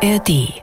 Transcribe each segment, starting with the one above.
ARD.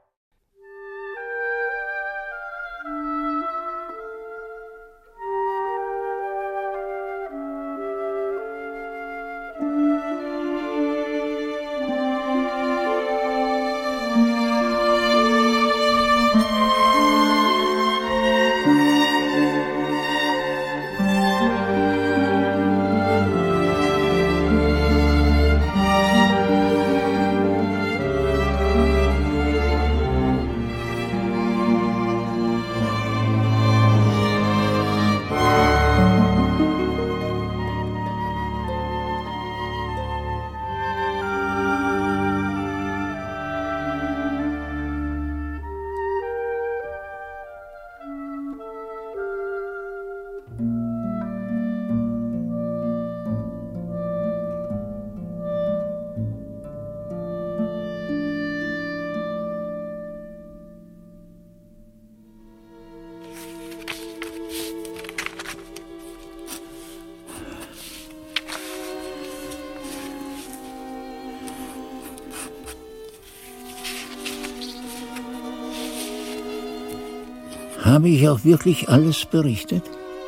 Habe ich auch wirklich alles berichtet?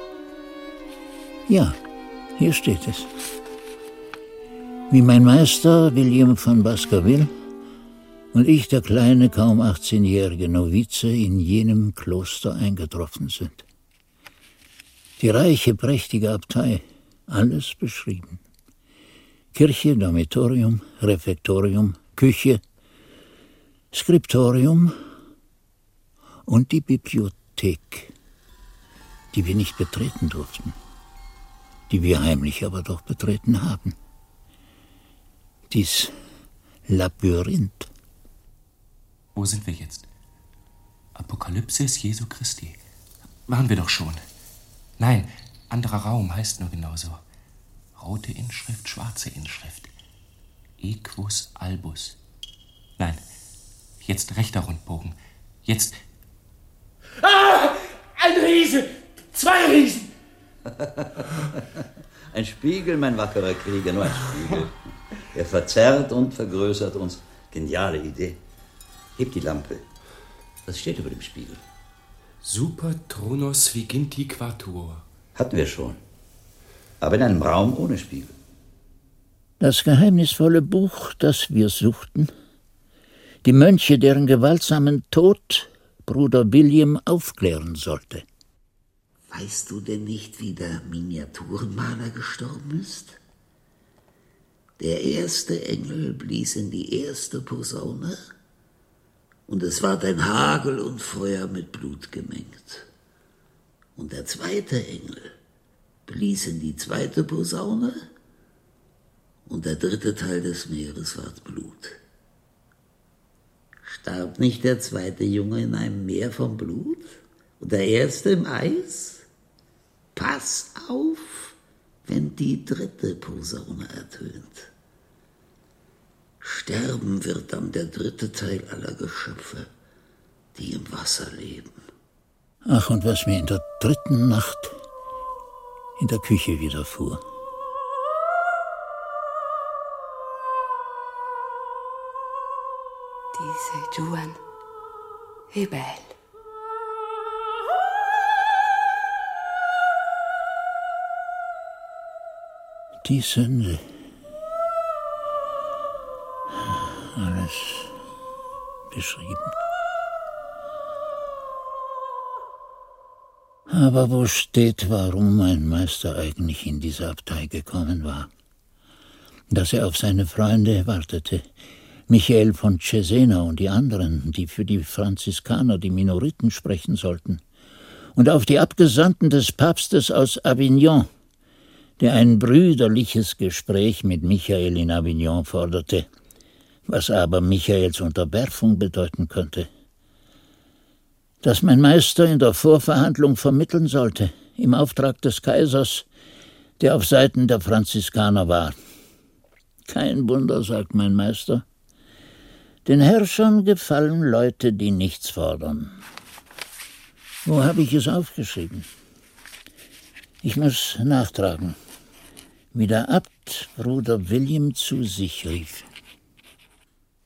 Ja, hier steht es. Wie mein Meister William von Baskerville und ich, der kleine, kaum 18-jährige Novize, in jenem Kloster eingetroffen sind. Die reiche, prächtige Abtei, alles beschrieben. Kirche, Dormitorium, Refektorium, Küche, Skriptorium und die Bibliothek, die wir nicht betreten durften, die wir heimlich aber doch betreten haben. Dies Labyrinth. Wo sind wir jetzt? Apokalypsis Jesu Christi. Waren wir doch schon. Nein, anderer Raum heißt nur genauso. Rote Inschrift, schwarze Inschrift. Equus albus. Nein, jetzt rechter Rundbogen. Jetzt... Ah! Ein Riese! 2 Riesen! Ein Spiegel, mein wackerer Krieger, nur ein Spiegel. Er verzerrt und vergrößert uns. Geniale Idee. Heb die Lampe. Was steht über dem Spiegel? Super Tronos Viginti Quatuor. Hatten wir schon. Aber in einem Raum ohne Spiegel. Das geheimnisvolle Buch, das wir suchten. Die Mönche, deren gewaltsamen Tod Bruder William aufklären sollte. Weißt du denn nicht, wie der Miniaturenmaler gestorben ist? Der erste Engel blies in die erste Posaune und es ward ein Hagel und Feuer mit Blut gemengt. Und der zweite Engel blies in die zweite Posaune und der dritte Teil des Meeres ward Blut. Starb nicht der zweite Junge in einem Meer von Blut und der erste im Eis? Pass auf, wenn die dritte Posaune ertönt. Sterben wird dann der dritte Teil aller Geschöpfe, die im Wasser leben. Ach, und was mir in der dritten Nacht in der Küche widerfuhr. Diese Juan est belle. Die Sünde. Alles beschrieben. Aber wo steht, warum mein Meister eigentlich in diese Abtei gekommen war? Dass er auf seine Freunde wartete, Michael von Cesena und die anderen, die für die Franziskaner, die Minoriten, sprechen sollten, und auf die Abgesandten des Papstes aus Avignon, der ein brüderliches Gespräch mit Michael in Avignon forderte, was aber Michaels Unterwerfung bedeuten könnte. Dass mein Meister in der Vorverhandlung vermitteln sollte, im Auftrag des Kaisers, der auf Seiten der Franziskaner war. Kein Wunder, sagt mein Meister. Den Herrschern gefallen Leute, die nichts fordern. Wo habe ich es aufgeschrieben? Ich muss nachtragen, wie der Abt Bruder William zu sich rief.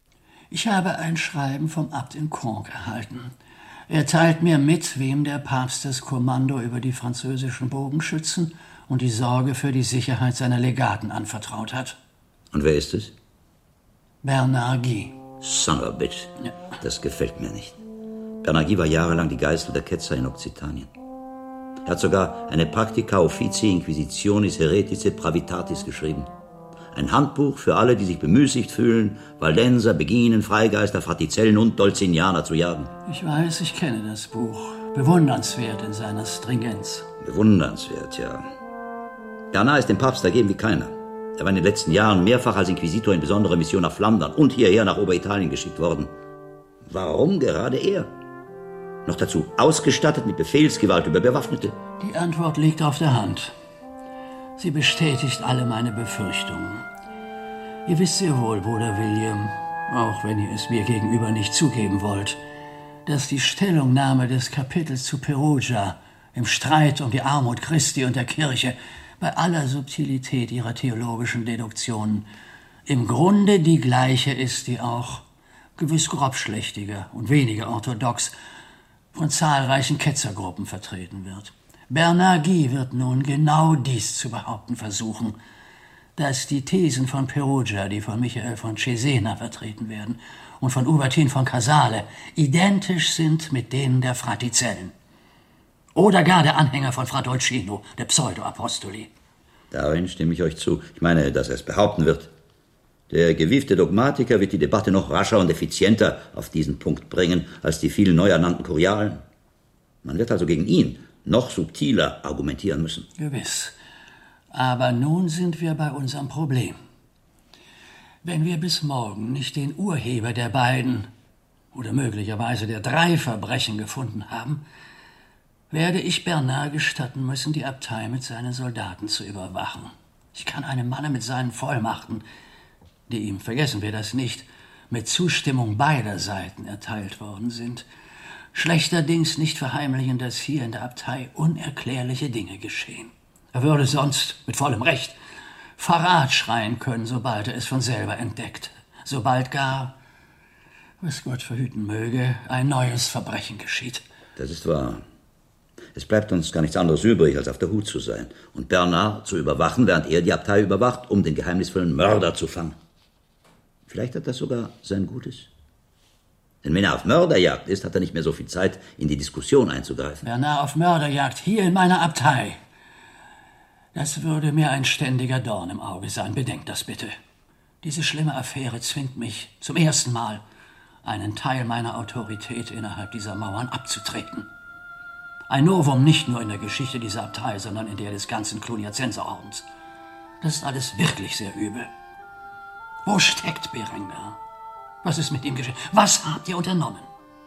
Ich habe ein Schreiben vom Abt in Conques erhalten. Er teilt mir mit, wem der Papst das Kommando über die französischen Bogenschützen und die Sorge für die Sicherheit seiner Legaten anvertraut hat. Und wer ist es? Bernard Guy. Son of a bitch. Ja. Das gefällt mir nicht. Bernard Guy war jahrelang die Geißel der Ketzer in Okzitanien. Er hat sogar eine Practica Officii Inquisitionis Heretice Pravitatis geschrieben. Ein Handbuch für alle, die sich bemüßigt fühlen, Waldenser, Beginen, Freigeister, Fratizellen und Dolzinianer zu jagen. Ich weiß, ich kenne das Buch. Bewundernswert in seiner Stringenz. Bewundernswert, ja. Bernard ist dem Papst ergeben wie keiner. Er war in den letzten Jahren mehrfach als Inquisitor in besonderer Mission nach Flandern und hierher nach Oberitalien geschickt worden. Warum gerade er? Noch dazu ausgestattet mit Befehlsgewalt über Bewaffnete. Die Antwort liegt auf der Hand. Sie bestätigt alle meine Befürchtungen. Ihr wisst sehr wohl, Bruder William, auch wenn ihr es mir gegenüber nicht zugeben wollt, dass die Stellungnahme des Kapitels zu Perugia im Streit um die Armut Christi und der Kirche bei aller Subtilität ihrer theologischen Deduktionen im Grunde die gleiche ist, die auch, gewiss grobschlächtiger und weniger orthodox, von zahlreichen Ketzergruppen vertreten wird. Bernard Guy wird nun genau dies zu behaupten versuchen, dass die Thesen von Perugia, die von Michael von Cesena vertreten werden, und von Ubertin von Casale identisch sind mit denen der Fratizellen. Oder gar der Anhänger von Fra Dolcino, der Pseudo-Apostoli. Darin stimme ich euch zu. Ich meine, dass er es behaupten wird. Der gewiefte Dogmatiker wird die Debatte noch rascher und effizienter auf diesen Punkt bringen, als die vielen neu ernannten Kurialen. Man wird also gegen ihn noch subtiler argumentieren müssen. Gewiss. Aber nun sind wir bei unserem Problem. Wenn wir bis morgen nicht den Urheber der beiden oder möglicherweise der 3 Verbrechen gefunden haben, werde ich Bernard gestatten müssen, die Abtei mit seinen Soldaten zu überwachen. Ich kann einem Manne mit seinen Vollmachten, die ihm, vergessen wir das nicht, mit Zustimmung beider Seiten erteilt worden sind, schlechterdings nicht verheimlichen, dass hier in der Abtei unerklärliche Dinge geschehen. Er würde sonst, mit vollem Recht, Verrat schreien können, sobald er es von selber entdeckt. Sobald gar, was Gott verhüten möge, ein neues Verbrechen geschieht. Das ist wahr. Es bleibt uns gar nichts anderes übrig, als auf der Hut zu sein und Bernard zu überwachen, während er die Abtei überwacht, um den geheimnisvollen Mörder zu fangen. Vielleicht hat das sogar sein Gutes. Denn wenn er auf Mörderjagd ist, hat er nicht mehr so viel Zeit, in die Diskussion einzugreifen. Bernard auf Mörderjagd, hier in meiner Abtei. Das würde mir ein ständiger Dorn im Auge sein. Bedenkt das bitte. Diese schlimme Affäre zwingt mich zum ersten Mal, einen Teil meiner Autorität innerhalb dieser Mauern abzutreten. Ein Novum nicht nur in der Geschichte dieser Abtei, sondern in der des ganzen Cluniacenserordens. Das ist alles wirklich sehr übel. Wo steckt Berengar? Was ist mit ihm geschehen? Was habt ihr unternommen?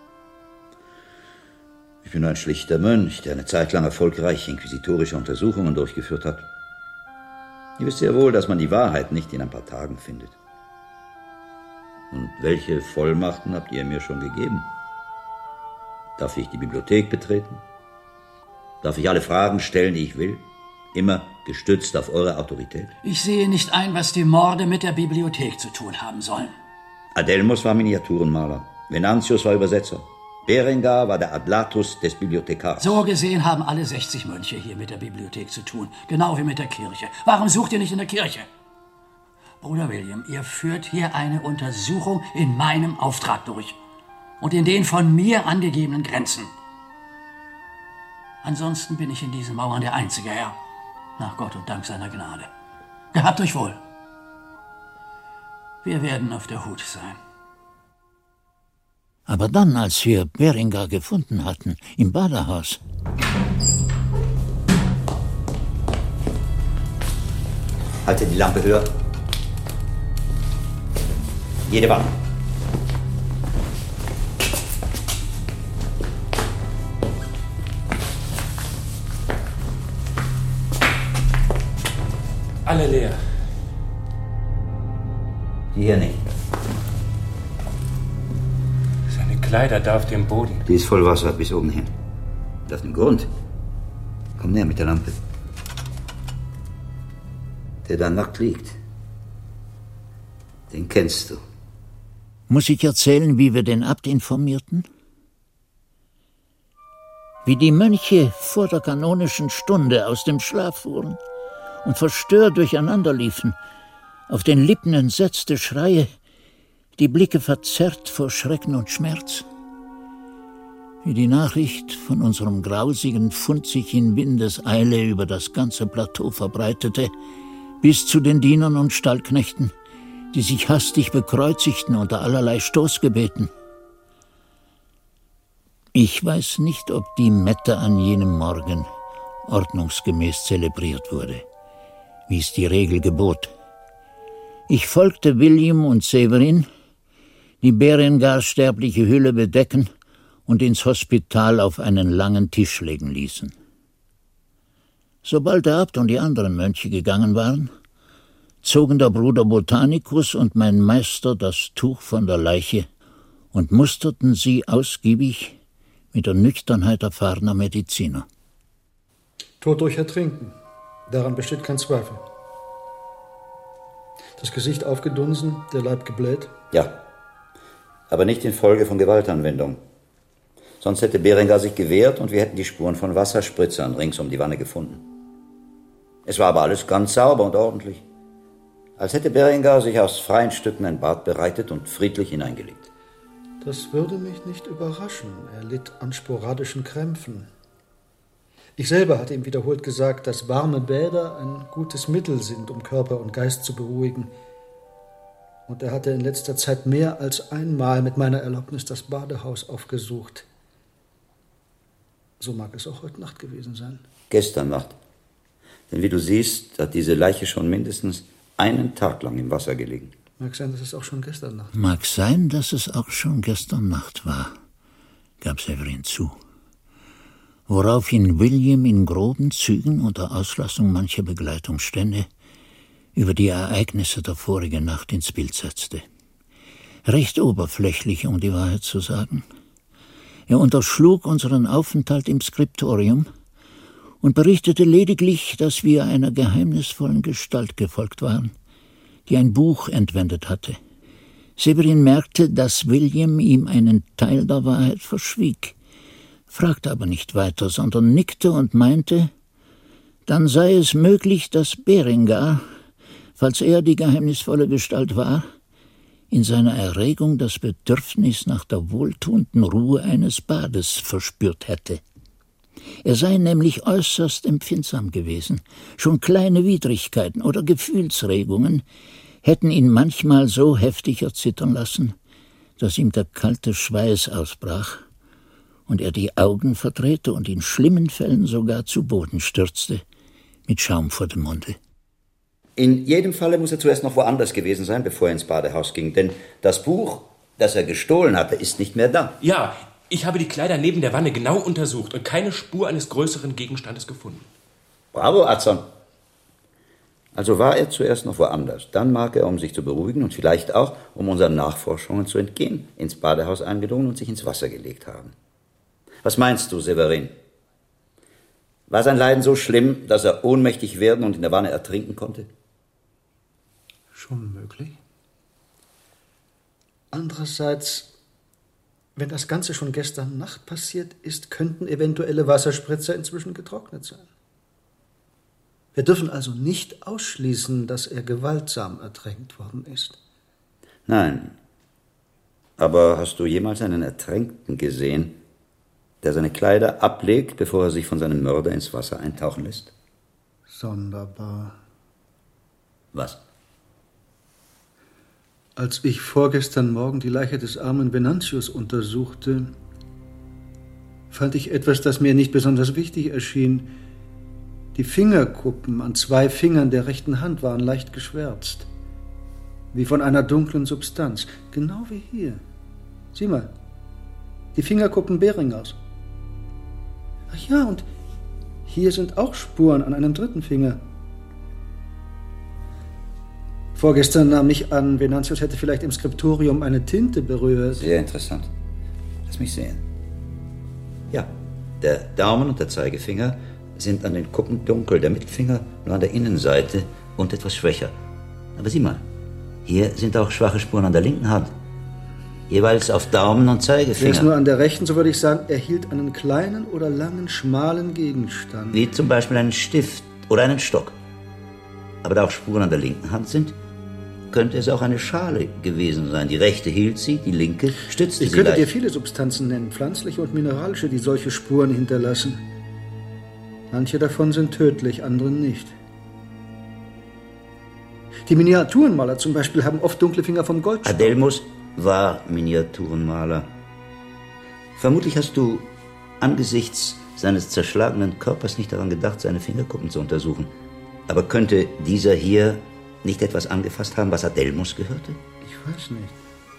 Ich bin ein schlichter Mönch, der eine Zeit lang erfolgreich inquisitorische Untersuchungen durchgeführt hat. Ihr wisst sehr wohl, dass man die Wahrheit nicht in ein paar Tagen findet. Und welche Vollmachten habt ihr mir schon gegeben? Darf ich die Bibliothek betreten? Darf ich alle Fragen stellen, die ich will? Immer gestützt auf eure Autorität? Ich sehe nicht ein, was die Morde mit der Bibliothek zu tun haben sollen. Adelmus war Miniaturenmaler. Venantius war Übersetzer. Berengar war der Adlatus des Bibliothekars. So gesehen haben alle 60 Mönche hier mit der Bibliothek zu tun. Genau wie mit der Kirche. Warum sucht ihr nicht in der Kirche? Bruder William, ihr führt hier eine Untersuchung in meinem Auftrag durch. Und in den von mir angegebenen Grenzen. Ansonsten bin ich in diesen Mauern der einzige Herr. Nach Gott und dank seiner Gnade. Gehabt euch wohl. Wir werden auf der Hut sein. Aber dann, als wir Berengar gefunden hatten, im Badehaus... Halte die Lampe höher. Jede Wand. Alle leer. Die hier nicht. Seine Kleider da auf dem Boden. Die ist voll Wasser bis oben hin. Und auf dem Grund. Komm näher mit der Lampe. Der da nackt liegt. Den kennst du. Muss ich erzählen, wie wir den Abt informierten? Wie die Mönche vor der kanonischen Stunde aus dem Schlaf fuhren und verstört durcheinander liefen. Auf den Lippen entsetzte Schreie, die Blicke verzerrt vor Schrecken und Schmerz. Wie die Nachricht von unserem grausigen Fund sich in Windeseile über das ganze Plateau verbreitete, bis zu den Dienern und Stallknechten, die sich hastig bekreuzigten unter allerlei Stoßgebeten. Ich weiß nicht, ob die Mette an jenem Morgen ordnungsgemäß zelebriert wurde, wie es die Regel gebot. Ich folgte William und Severin, die Berengars sterbliche Hülle bedecken und ins Hospital auf einen langen Tisch legen ließen. Sobald der Abt und die anderen Mönche gegangen waren, zogen der Bruder Botanicus und mein Meister das Tuch von der Leiche und musterten sie ausgiebig mit der Nüchternheit erfahrener Mediziner. Tod durch Ertrinken, daran besteht kein Zweifel. Das Gesicht aufgedunsen, der Leib gebläht? Ja, aber nicht infolge von Gewaltanwendung. Sonst hätte Berengar sich gewehrt und wir hätten die Spuren von Wasserspritzern rings um die Wanne gefunden. Es war aber alles ganz sauber und ordentlich. Als hätte Berengar sich aus freien Stücken ein Bad bereitet und friedlich hineingelegt. Das würde mich nicht überraschen. Er litt an sporadischen Krämpfen. Ich selber hatte ihm wiederholt gesagt, dass warme Bäder ein gutes Mittel sind, um Körper und Geist zu beruhigen. Und er hatte in letzter Zeit mehr als einmal mit meiner Erlaubnis das Badehaus aufgesucht. So mag es auch heute Nacht gewesen sein. Gestern Nacht. Denn wie du siehst, hat diese Leiche schon mindestens einen Tag lang im Wasser gelegen. Mag sein, dass es auch schon gestern Nacht war. Mag sein, dass es auch schon gestern Nacht war, gab Severin zu. Woraufhin William in groben Zügen unter Auslassung mancher Begleitungsstände über die Ereignisse der vorigen Nacht ins Bild setzte. Recht oberflächlich, um die Wahrheit zu sagen. Er unterschlug unseren Aufenthalt im Skriptorium und berichtete lediglich, dass wir einer geheimnisvollen Gestalt gefolgt waren, die ein Buch entwendet hatte. Severin merkte, dass William ihm einen Teil der Wahrheit verschwieg, fragte aber nicht weiter, sondern nickte und meinte, dann sei es möglich, dass Berengar, falls er die geheimnisvolle Gestalt war, in seiner Erregung das Bedürfnis nach der wohltuenden Ruhe eines Bades verspürt hätte. Er sei nämlich äußerst empfindsam gewesen. Schon kleine Widrigkeiten oder Gefühlsregungen hätten ihn manchmal so heftig erzittern lassen, dass ihm der kalte Schweiß ausbrach und er die Augen verdrehte und in schlimmen Fällen sogar zu Boden stürzte, mit Schaum vor dem Munde. In jedem Falle muss er zuerst noch woanders gewesen sein, bevor er ins Badehaus ging. Denn das Buch, das er gestohlen hatte, ist nicht mehr da. Ja, ich habe die Kleider neben der Wanne genau untersucht und keine Spur eines größeren Gegenstandes gefunden. Bravo, Adson. Also war er zuerst noch woanders. Dann mag er, um sich zu beruhigen und vielleicht auch, um unseren Nachforschungen zu entgehen, ins Badehaus eingedrungen und sich ins Wasser gelegt haben. Was meinst du, Severin? War sein Leiden so schlimm, dass er ohnmächtig werden und in der Wanne ertrinken konnte? Schon möglich. Andererseits, wenn das Ganze schon gestern Nacht passiert ist, könnten eventuelle Wasserspritzer inzwischen getrocknet sein. Wir dürfen also nicht ausschließen, dass er gewaltsam ertränkt worden ist. Nein. Aber hast du jemals einen Ertränkten gesehen, der seine Kleider ablegt, bevor er sich von seinem Mörder ins Wasser eintauchen lässt? Sonderbar. Was? Als ich vorgestern Morgen die Leiche des armen Venantius untersuchte, fand ich etwas, das mir nicht besonders wichtig erschien. Die Fingerkuppen an 2 Fingern der rechten Hand waren leicht geschwärzt, wie von einer dunklen Substanz, genau wie hier. Sieh mal, die Fingerkuppen Berengars. Ach ja, und hier sind auch Spuren an einem 3. Finger. Vorgestern nahm ich an, Venantius hätte vielleicht im Skriptorium eine Tinte berührt. Sehr interessant. Lass mich sehen. Ja, der Daumen und der Zeigefinger sind an den Kuppen dunkel, der Mittelfinger nur an der Innenseite und etwas schwächer. Aber sieh mal, hier sind auch schwache Spuren an der linken Hand. Jeweils auf Daumen und Wäre es Zeigefinger. nur an der rechten, so würde ich sagen, er hielt einen kleinen oder langen, schmalen Gegenstand. Wie zum Beispiel einen Stift oder einen Stock. Aber da auch Spuren an der linken Hand sind, könnte es auch eine Schale gewesen sein. Die rechte hielt sie, die linke stützte Ich sie könnte dir leicht. viele Substanzen nennen, pflanzliche und mineralische, die solche Spuren hinterlassen. Manche davon sind tödlich, andere nicht. Die Miniaturenmaler zum Beispiel haben oft dunkle Finger vom Goldstaub. Adelmus war Miniaturenmaler. Vermutlich hast du angesichts seines zerschlagenen Körpers nicht daran gedacht, seine Fingerkuppen zu untersuchen. Aber könnte dieser hier nicht etwas angefasst haben, was Adelmus gehörte? Ich weiß nicht.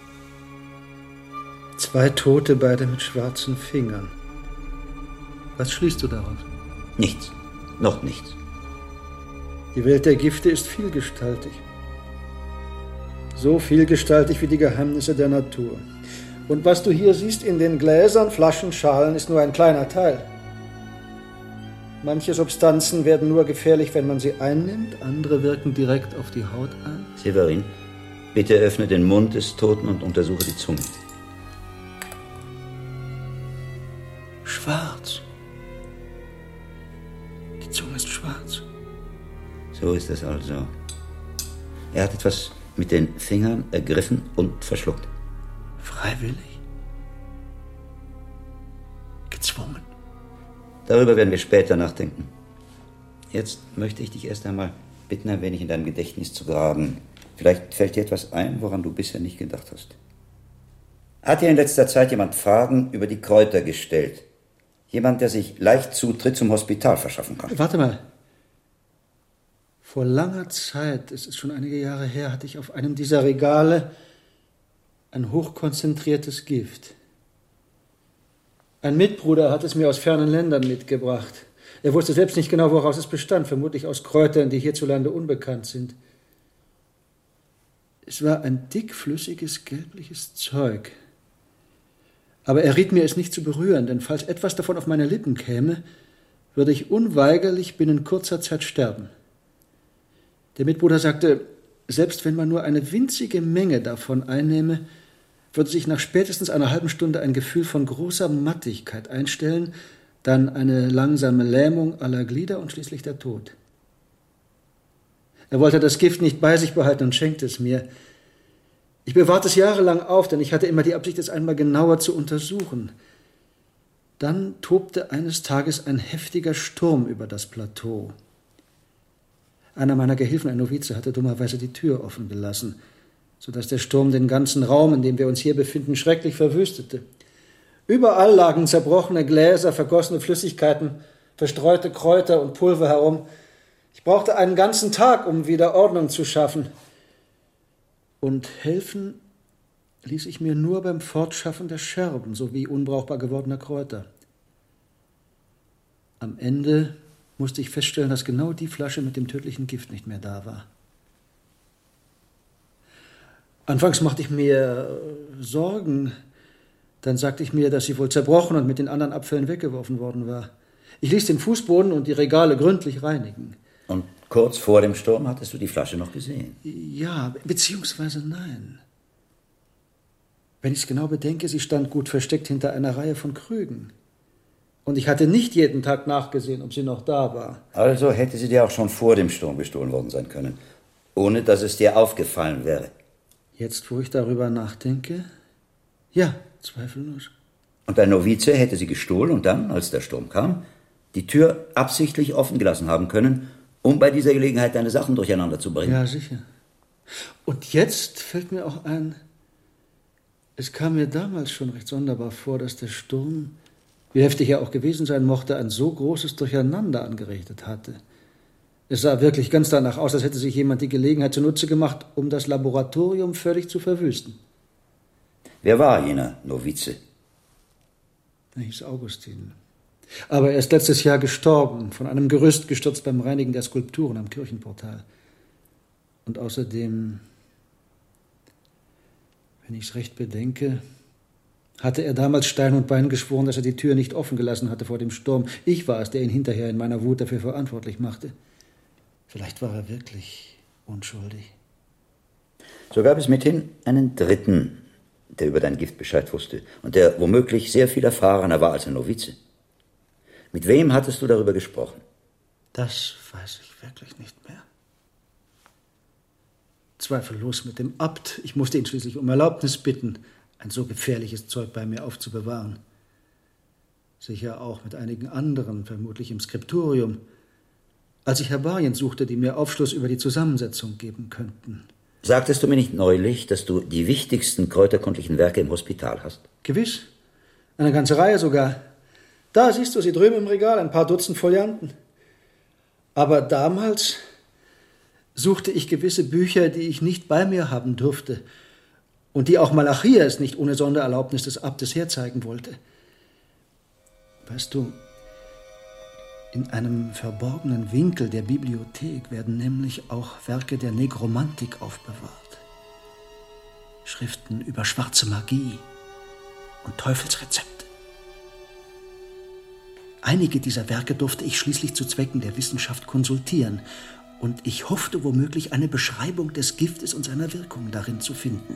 2 Tote, beide mit schwarzen Fingern. Was schließt du daraus? Nichts. Noch nichts. Die Welt der Gifte ist vielgestaltig. So vielgestaltig wie die Geheimnisse der Natur. Und was du hier siehst in den Gläsern, Flaschen, Schalen, ist nur ein kleiner Teil. Manche Substanzen werden nur gefährlich, wenn man sie einnimmt, andere wirken direkt auf die Haut ein. Severin, bitte öffne den Mund des Toten und untersuche die Zunge. Schwarz. Die Zunge ist schwarz. So ist es also. Er hat etwas mit den Fingern ergriffen und verschluckt. Freiwillig? Gezwungen? Darüber werden wir später nachdenken. Jetzt möchte ich dich erst einmal bitten, ein wenig in deinem Gedächtnis zu graben. Vielleicht fällt dir etwas ein, woran du bisher nicht gedacht hast. Hat dir in letzter Zeit jemand Fragen über die Kräuter gestellt? Jemand, der sich leicht Zutritt zum Hospital verschaffen kann? Warte mal. Vor langer Zeit, es ist schon einige Jahre her, hatte ich auf einem dieser Regale ein hochkonzentriertes Gift. Ein Mitbruder hat es mir aus fernen Ländern mitgebracht. Er wusste selbst nicht genau, woraus es bestand, vermutlich aus Kräutern, die hierzulande unbekannt sind. Es war ein dickflüssiges, gelbliches Zeug. Aber er riet mir, es nicht zu berühren, denn falls etwas davon auf meine Lippen käme, würde ich unweigerlich binnen kurzer Zeit sterben. Der Mitbruder sagte, selbst wenn man nur eine winzige Menge davon einnehme, würde sich nach spätestens einer halben Stunde ein Gefühl von großer Mattigkeit einstellen, dann eine langsame Lähmung aller Glieder und schließlich der Tod. Er wollte das Gift nicht bei sich behalten und schenkte es mir. Ich bewahrte es jahrelang auf, denn ich hatte immer die Absicht, es einmal genauer zu untersuchen. Dann tobte eines Tages ein heftiger Sturm über das Plateau. Einer meiner Gehilfen, ein Novize, hatte dummerweise die Tür offen gelassen, sodass der Sturm den ganzen Raum, in dem wir uns hier befinden, schrecklich verwüstete. Überall lagen zerbrochene Gläser, vergossene Flüssigkeiten, verstreute Kräuter und Pulver herum. Ich brauchte einen ganzen Tag, um wieder Ordnung zu schaffen. Und helfen ließ ich mir nur beim Fortschaffen der Scherben sowie unbrauchbar gewordener Kräuter. Am Ende musste ich feststellen, dass genau die Flasche mit dem tödlichen Gift nicht mehr da war. Anfangs machte ich mir Sorgen. Dann sagte ich mir, dass sie wohl zerbrochen und mit den anderen Abfällen weggeworfen worden war. Ich ließ den Fußboden und die Regale gründlich reinigen. Und kurz vor dem Sturm hattest du die Flasche noch gesehen? Ja, beziehungsweise nein. Wenn ich es genau bedenke, sie stand gut versteckt hinter einer Reihe von Krügen. Und ich hatte nicht jeden Tag nachgesehen, ob sie noch da war. Also hätte sie dir auch schon vor dem Sturm gestohlen worden sein können, ohne dass es dir aufgefallen wäre. Jetzt, wo ich darüber nachdenke, ja, zweifellos. Und dein Novize hätte sie gestohlen und dann, als der Sturm kam, die Tür absichtlich offen gelassen haben können, um bei dieser Gelegenheit deine Sachen durcheinander zu bringen. Ja, sicher. Und jetzt fällt mir auch ein, es kam mir damals schon recht sonderbar vor, dass der Sturm, wie heftig er auch gewesen sein mochte, ein so großes Durcheinander angerichtet hatte. Es sah wirklich ganz danach aus, als hätte sich jemand die Gelegenheit zunutze gemacht, um das Laboratorium völlig zu verwüsten. Wer war jener Novize? Er hieß Augustin. Aber er ist letztes Jahr gestorben, von einem Gerüst gestürzt beim Reinigen der Skulpturen am Kirchenportal. Und außerdem, wenn ich es recht bedenke, hatte er damals Stein und Bein geschworen, dass er die Tür nicht offen gelassen hatte vor dem Sturm. Ich war es, der ihn hinterher in meiner Wut dafür verantwortlich machte. Vielleicht war er wirklich unschuldig. So gab es mithin einen dritten, der über dein Gift Bescheid wusste und der womöglich sehr viel erfahrener war als ein Novize. Mit wem hattest du darüber gesprochen? Das weiß ich wirklich nicht mehr. Zweifellos mit dem Abt. Ich musste ihn schließlich um Erlaubnis bitten, ein so gefährliches Zeug bei mir aufzubewahren. Sicher auch mit einigen anderen, vermutlich im Skriptorium. Als ich Herbarien suchte, die mir Aufschluss über die Zusammensetzung geben könnten. Sagtest du mir nicht neulich, dass du die wichtigsten kräuterkundlichen Werke im Hospital hast? Gewiss. Eine ganze Reihe sogar. Da siehst du sie drüben im Regal, ein paar Dutzend Folianten. Aber damals suchte ich gewisse Bücher, die ich nicht bei mir haben durfte und die auch Malachias nicht ohne Sondererlaubnis des Abtes herzeigen wollte. Weißt du, in einem verborgenen Winkel der Bibliothek werden nämlich auch Werke der Negromantik aufbewahrt. Schriften über schwarze Magie und Teufelsrezepte. Einige dieser Werke durfte ich schließlich zu Zwecken der Wissenschaft konsultieren und ich hoffte womöglich eine Beschreibung des Giftes und seiner Wirkung darin zu finden.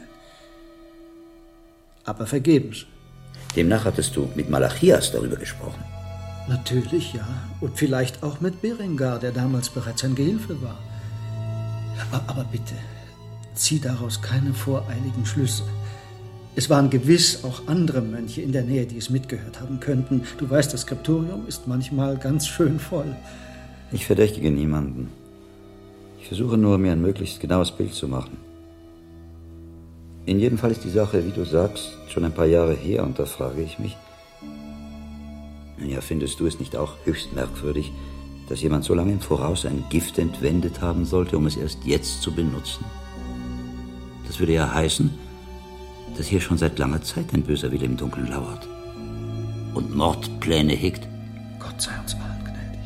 Aber vergebens. Demnach hattest du mit Malachias darüber gesprochen. Natürlich, ja. Und vielleicht auch mit Berengar, der damals bereits sein Gehilfe war. Aber bitte, zieh daraus keine voreiligen Schlüsse. Es waren gewiss auch andere Mönche in der Nähe, die es mitgehört haben könnten. Du weißt, das Skriptorium ist manchmal ganz schön voll. Ich verdächtige niemanden. Ich versuche nur, mir ein möglichst genaues Bild zu machen. In jedem Fall ist die Sache, wie du sagst, schon ein paar Jahre her, und da frage ich mich, ja, findest du es nicht auch höchst merkwürdig, dass jemand so lange im Voraus ein Gift entwendet haben sollte, um es erst jetzt zu benutzen? Das würde ja heißen, dass hier schon seit langer Zeit ein böser Wille im Dunkeln lauert und Mordpläne hegt. Gott sei uns allen gnädig.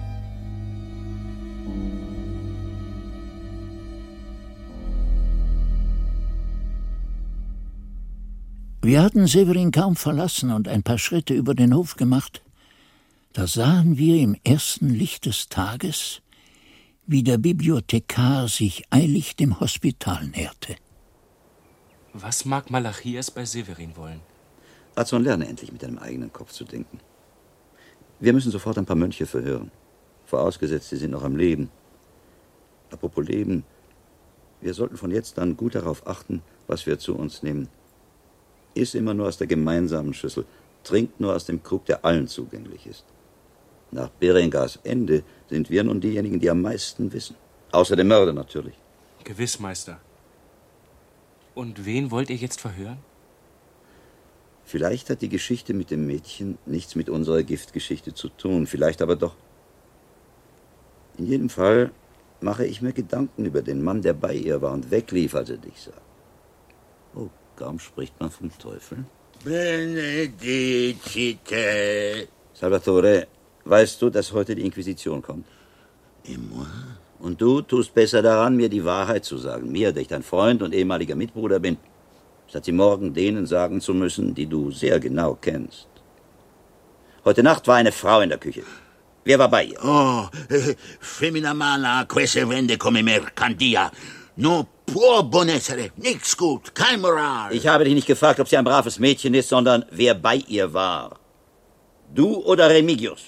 Wir hatten Severin kaum verlassen und ein paar Schritte über den Hof gemacht, da sahen wir im ersten Licht des Tages, wie der Bibliothekar sich eilig dem Hospital näherte. Was mag Malachias bei Severin wollen? Adson, lerne endlich mit deinem eigenen Kopf zu denken. Wir müssen sofort ein paar Mönche verhören. Vorausgesetzt, sie sind noch am Leben. Apropos Leben, wir sollten von jetzt an gut darauf achten, was wir zu uns nehmen. Iss immer nur aus der gemeinsamen Schüssel, trinkt nur aus dem Krug, der allen zugänglich ist. Nach Berengars Ende sind wir nun diejenigen, die am meisten wissen. Außer dem Mörder natürlich. Gewiss, Meister. Und wen wollt ihr jetzt verhören? Vielleicht hat die Geschichte mit dem Mädchen nichts mit unserer Giftgeschichte zu tun, vielleicht aber doch. In jedem Fall mache ich mir Gedanken über den Mann, der bei ihr war und weglief, als er dich sah. Oh, kaum spricht man vom Teufel. Benedicite. Salvatore, weißt du, dass heute die Inquisition kommt? Immer? Und du tust besser daran, mir die Wahrheit zu sagen. Mir, der ich dein Freund und ehemaliger Mitbruder bin, statt sie morgen denen sagen zu müssen, die du sehr genau kennst. Heute Nacht war eine Frau in der Küche. Wer war bei ihr? Oh, femmina mala, queste vende come mercandia. No può buon essere, nix gut, kein Moral. Ich habe dich nicht gefragt, ob sie ein braves Mädchen ist, sondern wer bei ihr war. Du oder Remigius?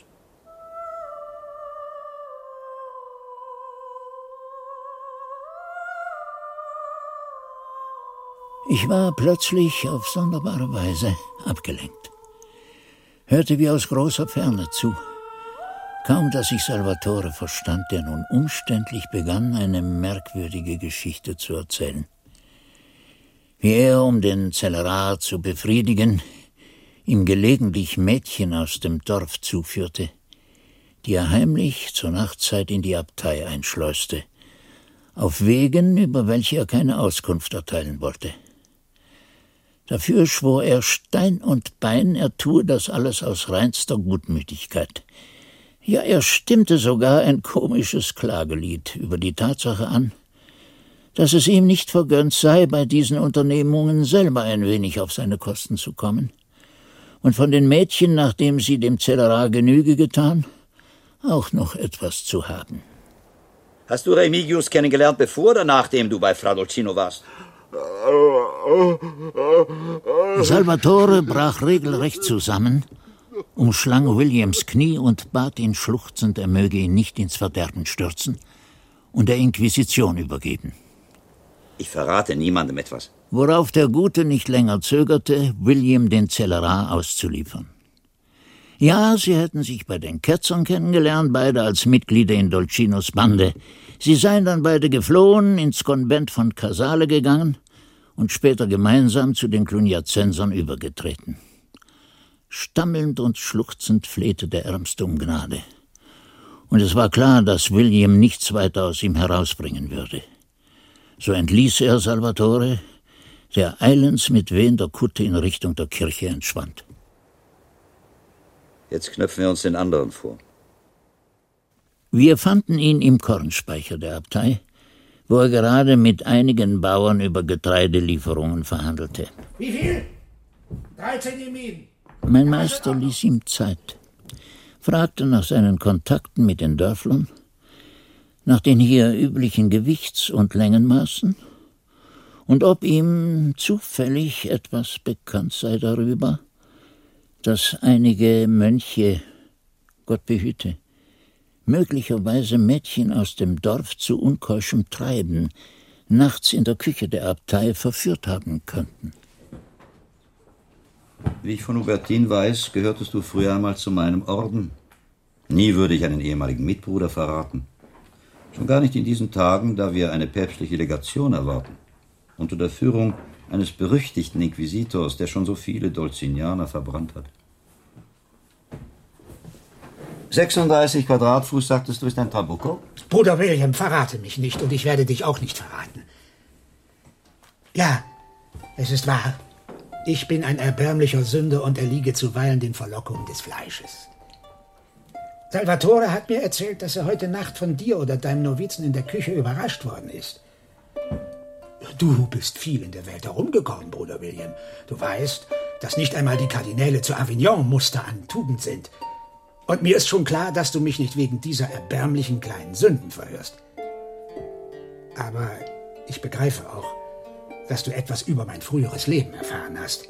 Ich war plötzlich auf sonderbare Weise abgelenkt, hörte wie aus großer Ferne zu. Kaum, dass ich Salvatore verstand, der nun umständlich begann, eine merkwürdige Geschichte zu erzählen. Wie er, um den Zellerar zu befriedigen, ihm gelegentlich Mädchen aus dem Dorf zuführte, die er heimlich zur Nachtzeit in die Abtei einschleuste, auf Wegen, über welche er keine Auskunft erteilen wollte. Dafür schwor er Stein und Bein, er tue das alles aus reinster Gutmütigkeit. Ja, er stimmte sogar ein komisches Klagelied über die Tatsache an, dass es ihm nicht vergönnt sei, bei diesen Unternehmungen selber ein wenig auf seine Kosten zu kommen und von den Mädchen, nachdem sie dem Zellerar Genüge getan, auch noch etwas zu haben. Hast du Remigius kennengelernt, bevor oder nachdem du bei Fra Dolcino warst? Salvatore brach regelrecht zusammen, umschlang Williams Knie und bat ihn schluchzend, er möge ihn nicht ins Verderben stürzen und der Inquisition übergeben. Ich verrate niemandem etwas. Worauf der Gute nicht länger zögerte, William den Zellerat auszuliefern. Ja, sie hätten sich bei den Ketzern kennengelernt, beide als Mitglieder in Dolcinos Bande. Sie seien dann beide geflohen, ins Konvent von Casale gegangen und später gemeinsam zu den Cluniazensern übergetreten. Stammelnd und schluchzend flehte der Ärmste um Gnade. Und es war klar, dass William nichts weiter aus ihm herausbringen würde. So entließ er Salvatore, der eilends mit wehender Kutte in Richtung der Kirche entschwand. Jetzt knöpfen wir uns den anderen vor. Wir fanden ihn im Kornspeicher der Abtei, wo er gerade mit einigen Bauern über Getreidelieferungen verhandelte. Wie viel? 13 Eminen. Mein Meister ließ ihm Zeit, fragte nach seinen Kontakten mit den Dörflern, nach den hier üblichen Gewichts- und Längenmaßen und ob ihm zufällig etwas bekannt sei darüber, dass einige Mönche, Gott behüte, möglicherweise Mädchen aus dem Dorf zu unkeuschem Treiben nachts in der Küche der Abtei verführt haben könnten. Wie ich von Hubertin weiß, gehörtest du früher einmal zu meinem Orden. Nie würde ich einen ehemaligen Mitbruder verraten. Schon gar nicht in diesen Tagen, da wir eine päpstliche Legation erwarten. Unter der Führung eines berüchtigten Inquisitors, der schon so viele Dolcinianer verbrannt hat. 36 Quadratfuß, sagtest du, ist ein Trabucco? Bruder William, verrate mich nicht und ich werde dich auch nicht verraten. Ja, es ist wahr. Ich bin ein erbärmlicher Sünder und erliege zuweilen den Verlockungen des Fleisches. Salvatore hat mir erzählt, dass er heute Nacht von dir oder deinem Novizen in der Küche überrascht worden ist. Du bist viel in der Welt herumgekommen, Bruder William. Du weißt, dass nicht einmal die Kardinäle zu Avignon Muster an Tugend sind. Und mir ist schon klar, dass du mich nicht wegen dieser erbärmlichen kleinen Sünden verhörst. Aber ich begreife auch, dass du etwas über mein früheres Leben erfahren hast.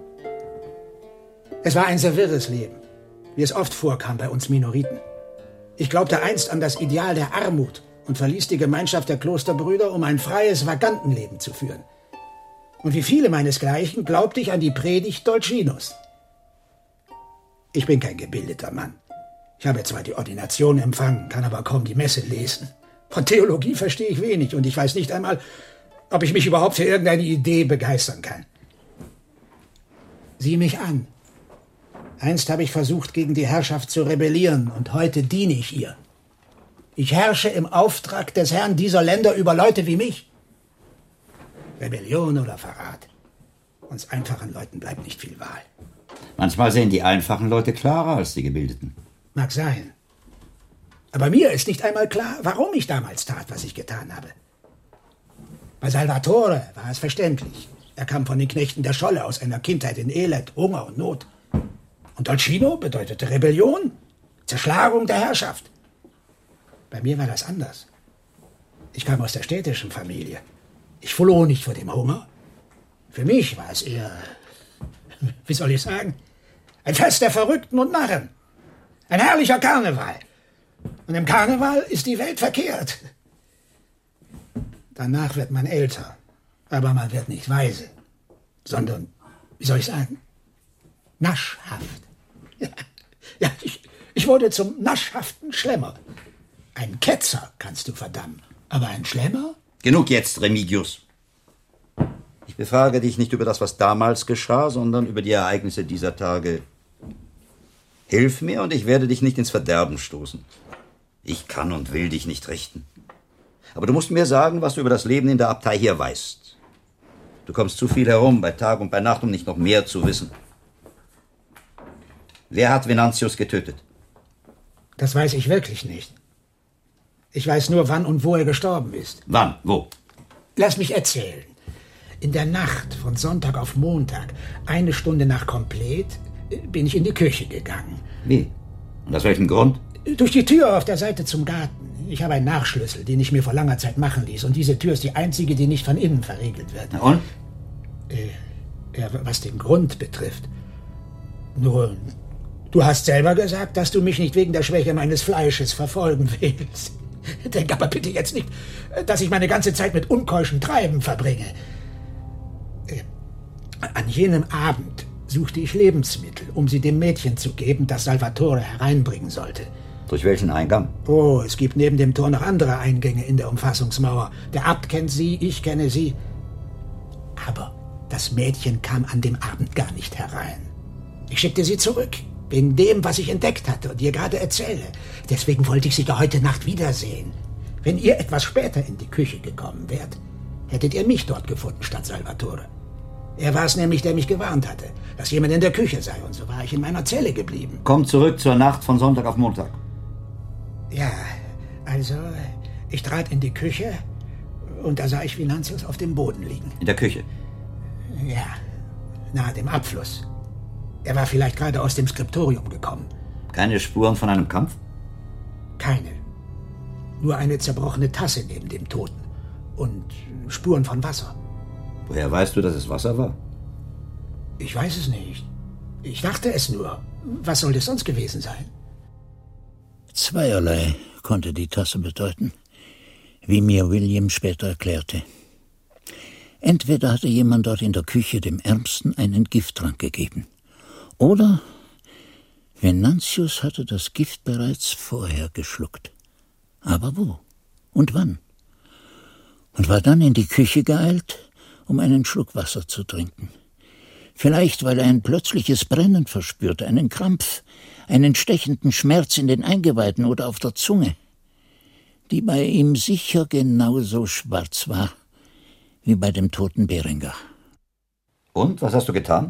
Es war ein sehr wirres Leben, wie es oft vorkam bei uns Minoriten. Ich glaubte einst an das Ideal der Armut und verließ die Gemeinschaft der Klosterbrüder, um ein freies Vagantenleben zu führen. Und wie viele meinesgleichen glaubte ich an die Predigt Dolcinos. Ich bin kein gebildeter Mann. Ich habe zwar die Ordination empfangen, kann aber kaum die Messe lesen. Von Theologie verstehe ich wenig und ich weiß nicht einmal, ob ich mich überhaupt für irgendeine Idee begeistern kann. Sieh mich an. Einst habe ich versucht, gegen die Herrschaft zu rebellieren und heute diene ich ihr. Ich herrsche im Auftrag des Herrn dieser Länder über Leute wie mich. Rebellion oder Verrat. Uns einfachen Leuten bleibt nicht viel Wahl. Manchmal sehen die einfachen Leute klarer als die Gebildeten. Mag sein. Aber mir ist nicht einmal klar, warum ich damals tat, was ich getan habe. Bei Salvatore war es verständlich. Er kam von den Knechten der Scholle aus einer Kindheit in Elend, Hunger und Not. Und Dolcino bedeutete Rebellion, Zerschlagung der Herrschaft. Bei mir war das anders. Ich kam aus der städtischen Familie. Ich floh nicht vor dem Hunger. Für mich war es eher, wie soll ich sagen, ein Fest der Verrückten und Narren. Ein herrlicher Karneval. Und im Karneval ist die Welt verkehrt. Danach wird man älter, aber man wird nicht weise, sondern, wie soll ich sagen, naschhaft. Ja, ich wurde zum naschhaften Schlemmer. Ein Ketzer kannst du verdammen, aber ein Schlemmer? Genug jetzt, Remigius. Ich befrage dich nicht über das, was damals geschah, sondern über die Ereignisse dieser Tage. Hilf mir und ich werde dich nicht ins Verderben stoßen. Ich kann und will dich nicht richten. Aber du musst mir sagen, was du über das Leben in der Abtei hier weißt. Du kommst zu viel herum bei Tag und bei Nacht, um nicht noch mehr zu wissen. Wer hat Venantius getötet? Das weiß ich wirklich nicht. Ich weiß nur, wann und wo er gestorben ist. Wann? Wo? Lass mich erzählen. In der Nacht von Sonntag auf Montag, 1 Stunde nach Komplet, bin ich in die Küche gegangen. Wie? Und aus welchem Grund? Durch die Tür auf der Seite zum Garten. Ich habe einen Nachschlüssel, den ich mir vor langer Zeit machen ließ. Und diese Tür ist die einzige, die nicht von innen verriegelt wird. Na und? Was den Grund betrifft. Nun, du hast selber gesagt, dass du mich nicht wegen der Schwäche meines Fleisches verfolgen willst. Denk aber bitte jetzt nicht, dass ich meine ganze Zeit mit unkeuschen Treiben verbringe. An jenem Abend suchte ich Lebensmittel, um sie dem Mädchen zu geben, das Salvatore hereinbringen sollte. Durch welchen Eingang? Oh, es gibt neben dem Tor noch andere Eingänge in der Umfassungsmauer. Der Abt kennt sie, ich kenne sie. Aber das Mädchen kam an dem Abend gar nicht herein. Ich schickte sie zurück, wegen dem, was ich entdeckt hatte und dir gerade erzähle. Deswegen wollte ich sie ja heute Nacht wiedersehen. Wenn ihr etwas später in die Küche gekommen wärt, hättet ihr mich dort gefunden statt Salvatore. Er war es nämlich, der mich gewarnt hatte, dass jemand in der Küche sei, und so war ich in meiner Zelle geblieben. Komm zurück zur Nacht von Sonntag auf Montag. Ja, also, ich trat in die Küche und da sah ich Venantius auf dem Boden liegen. In der Küche? Ja, nahe dem Abfluss. Er war vielleicht gerade aus dem Skriptorium gekommen. Keine Spuren von einem Kampf? Keine. Nur eine zerbrochene Tasse neben dem Toten. Und Spuren von Wasser. Woher weißt du, dass es Wasser war? Ich weiß es nicht. Ich dachte es nur. Was soll das sonst gewesen sein? Zweierlei konnte die Tasse bedeuten, wie mir William später erklärte. Entweder hatte jemand dort in der Küche dem Ärmsten einen Gifttrank gegeben, oder Venantius hatte das Gift bereits vorher geschluckt. Aber wo und wann? Und war dann in die Küche geeilt, um einen Schluck Wasser zu trinken. Vielleicht, weil er ein plötzliches Brennen verspürte, einen Krampf, einen stechenden Schmerz in den Eingeweiden oder auf der Zunge, die bei ihm sicher genauso schwarz war wie bei dem toten Berengar. Und, was hast du getan?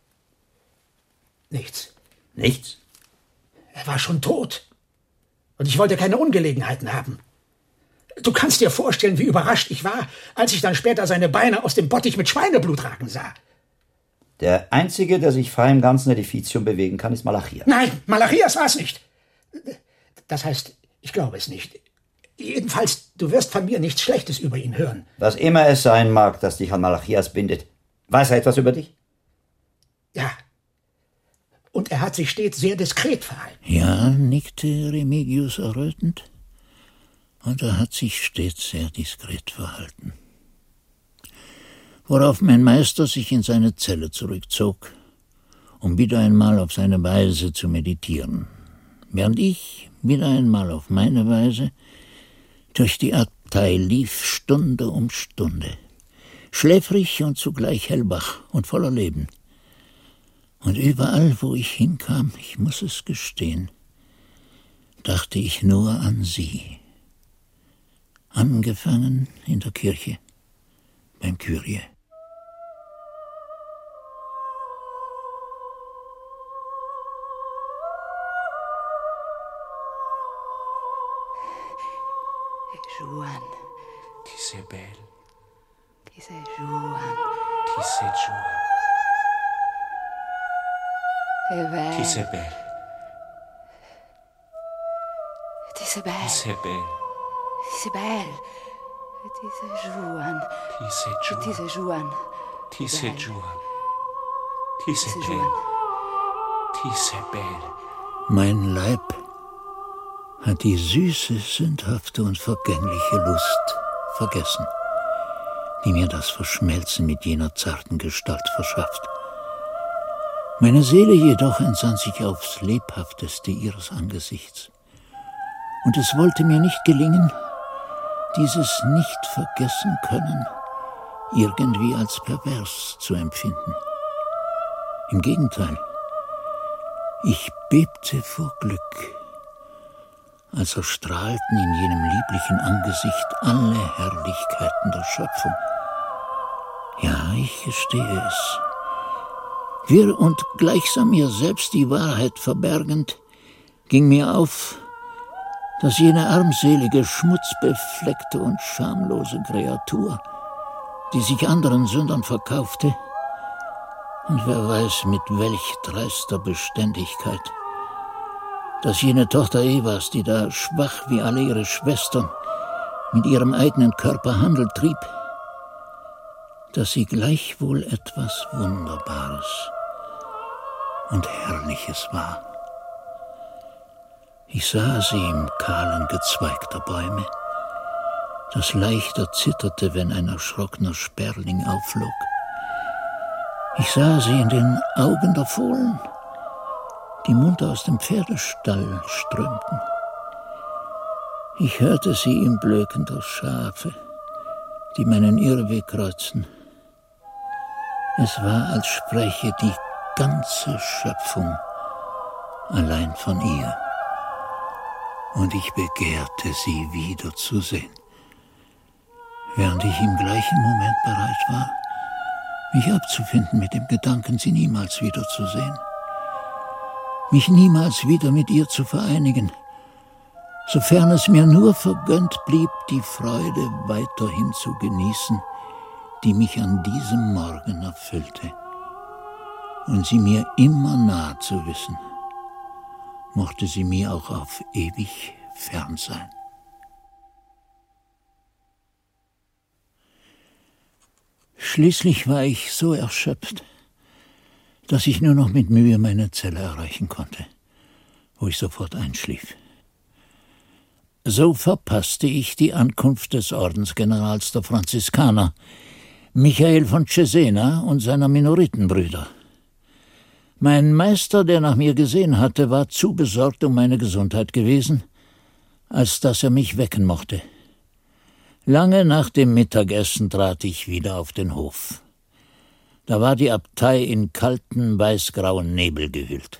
Nichts. Nichts? Er war schon tot. Und ich wollte keine Ungelegenheiten haben. Du kannst dir vorstellen, wie überrascht ich war, als ich dann später seine Beine aus dem Bottich mit Schweineblut ragen sah. Der Einzige, der sich frei im ganzen Edificium bewegen kann, ist Malachias. Nein, Malachias war es nicht. Das heißt, ich glaube es nicht. Jedenfalls, du wirst von mir nichts Schlechtes über ihn hören. Was immer es sein mag, das dich an Malachias bindet. Weiß er etwas über dich? Ja. Und er hat sich stets sehr diskret verhalten. Ja, nickte Remigius errötend. Und er hat sich stets sehr diskret verhalten. Worauf mein Meister sich in seine Zelle zurückzog, um wieder einmal auf seine Weise zu meditieren, während ich wieder einmal auf meine Weise durch die Abtei lief, Stunde um Stunde, schläfrig und zugleich hellwach und voller Leben. Und überall, wo ich hinkam, ich muss es gestehen, dachte ich nur an sie. Angefangen in der Kirche, beim Kyrie. Juan. Qui c'est belle. Qui c'est Juan. Qui c'est Juan. C'est belle. Qui c'est belle. C'est belle. Qui c'est belle. C'est belle. C'est Juan. Qui c'est Juan. C'est Juan. Qui c'est Juan. Qui c'est belle. Qui c'est belle. Mein Leib hat die süße, sündhafte und vergängliche Lust vergessen, die mir das Verschmelzen mit jener zarten Gestalt verschafft. Meine Seele jedoch entsann sich aufs Lebhafteste ihres Angesichts. Und es wollte mir nicht gelingen, dieses Nicht-Vergessen-Können irgendwie als pervers zu empfinden. Im Gegenteil, ich bebte vor Glück, als erstrahlten in jenem lieblichen Angesicht alle Herrlichkeiten der Schöpfung. Ja, ich gestehe es. Wirr und gleichsam mir selbst die Wahrheit verbergend, ging mir auf, dass jene armselige, schmutzbefleckte und schamlose Kreatur, die sich anderen Sündern verkaufte, und wer weiß mit welch dreister Beständigkeit, dass jene Tochter Evas, die da schwach wie alle ihre Schwestern mit ihrem eigenen Körper Handel trieb, dass sie gleichwohl etwas Wunderbares und Herrliches war. Ich sah sie im kahlen Gezweig der Bäume, das leichter zitterte, wenn ein erschrockener Sperling aufflog. Ich sah sie in den Augen der Fohlen, die munter aus dem Pferdestall strömten. Ich hörte sie im Blöken der Schafe, die meinen Irrweg kreuzten. Es war, als spreche die ganze Schöpfung allein von ihr. Und ich begehrte, sie wiederzusehen, während ich im gleichen Moment bereit war, mich abzufinden mit dem Gedanken, sie niemals wiederzusehen, mich niemals wieder mit ihr zu vereinigen, sofern es mir nur vergönnt blieb, die Freude weiterhin zu genießen, die mich an diesem Morgen erfüllte, und sie mir immer nahe zu wissen, mochte sie mir auch auf ewig fern sein. Schließlich war ich so erschöpft, dass ich nur noch mit Mühe meine Zelle erreichen konnte, wo ich sofort einschlief. So verpasste ich die Ankunft des Ordensgenerals der Franziskaner, Michael von Cesena und seiner Minoritenbrüder. Mein Meister, der nach mir gesehen hatte, war zu besorgt um meine Gesundheit gewesen, als dass er mich wecken mochte. Lange nach dem Mittagessen trat ich wieder auf den Hof. Da war die Abtei in kalten, weißgrauen Nebel gehüllt.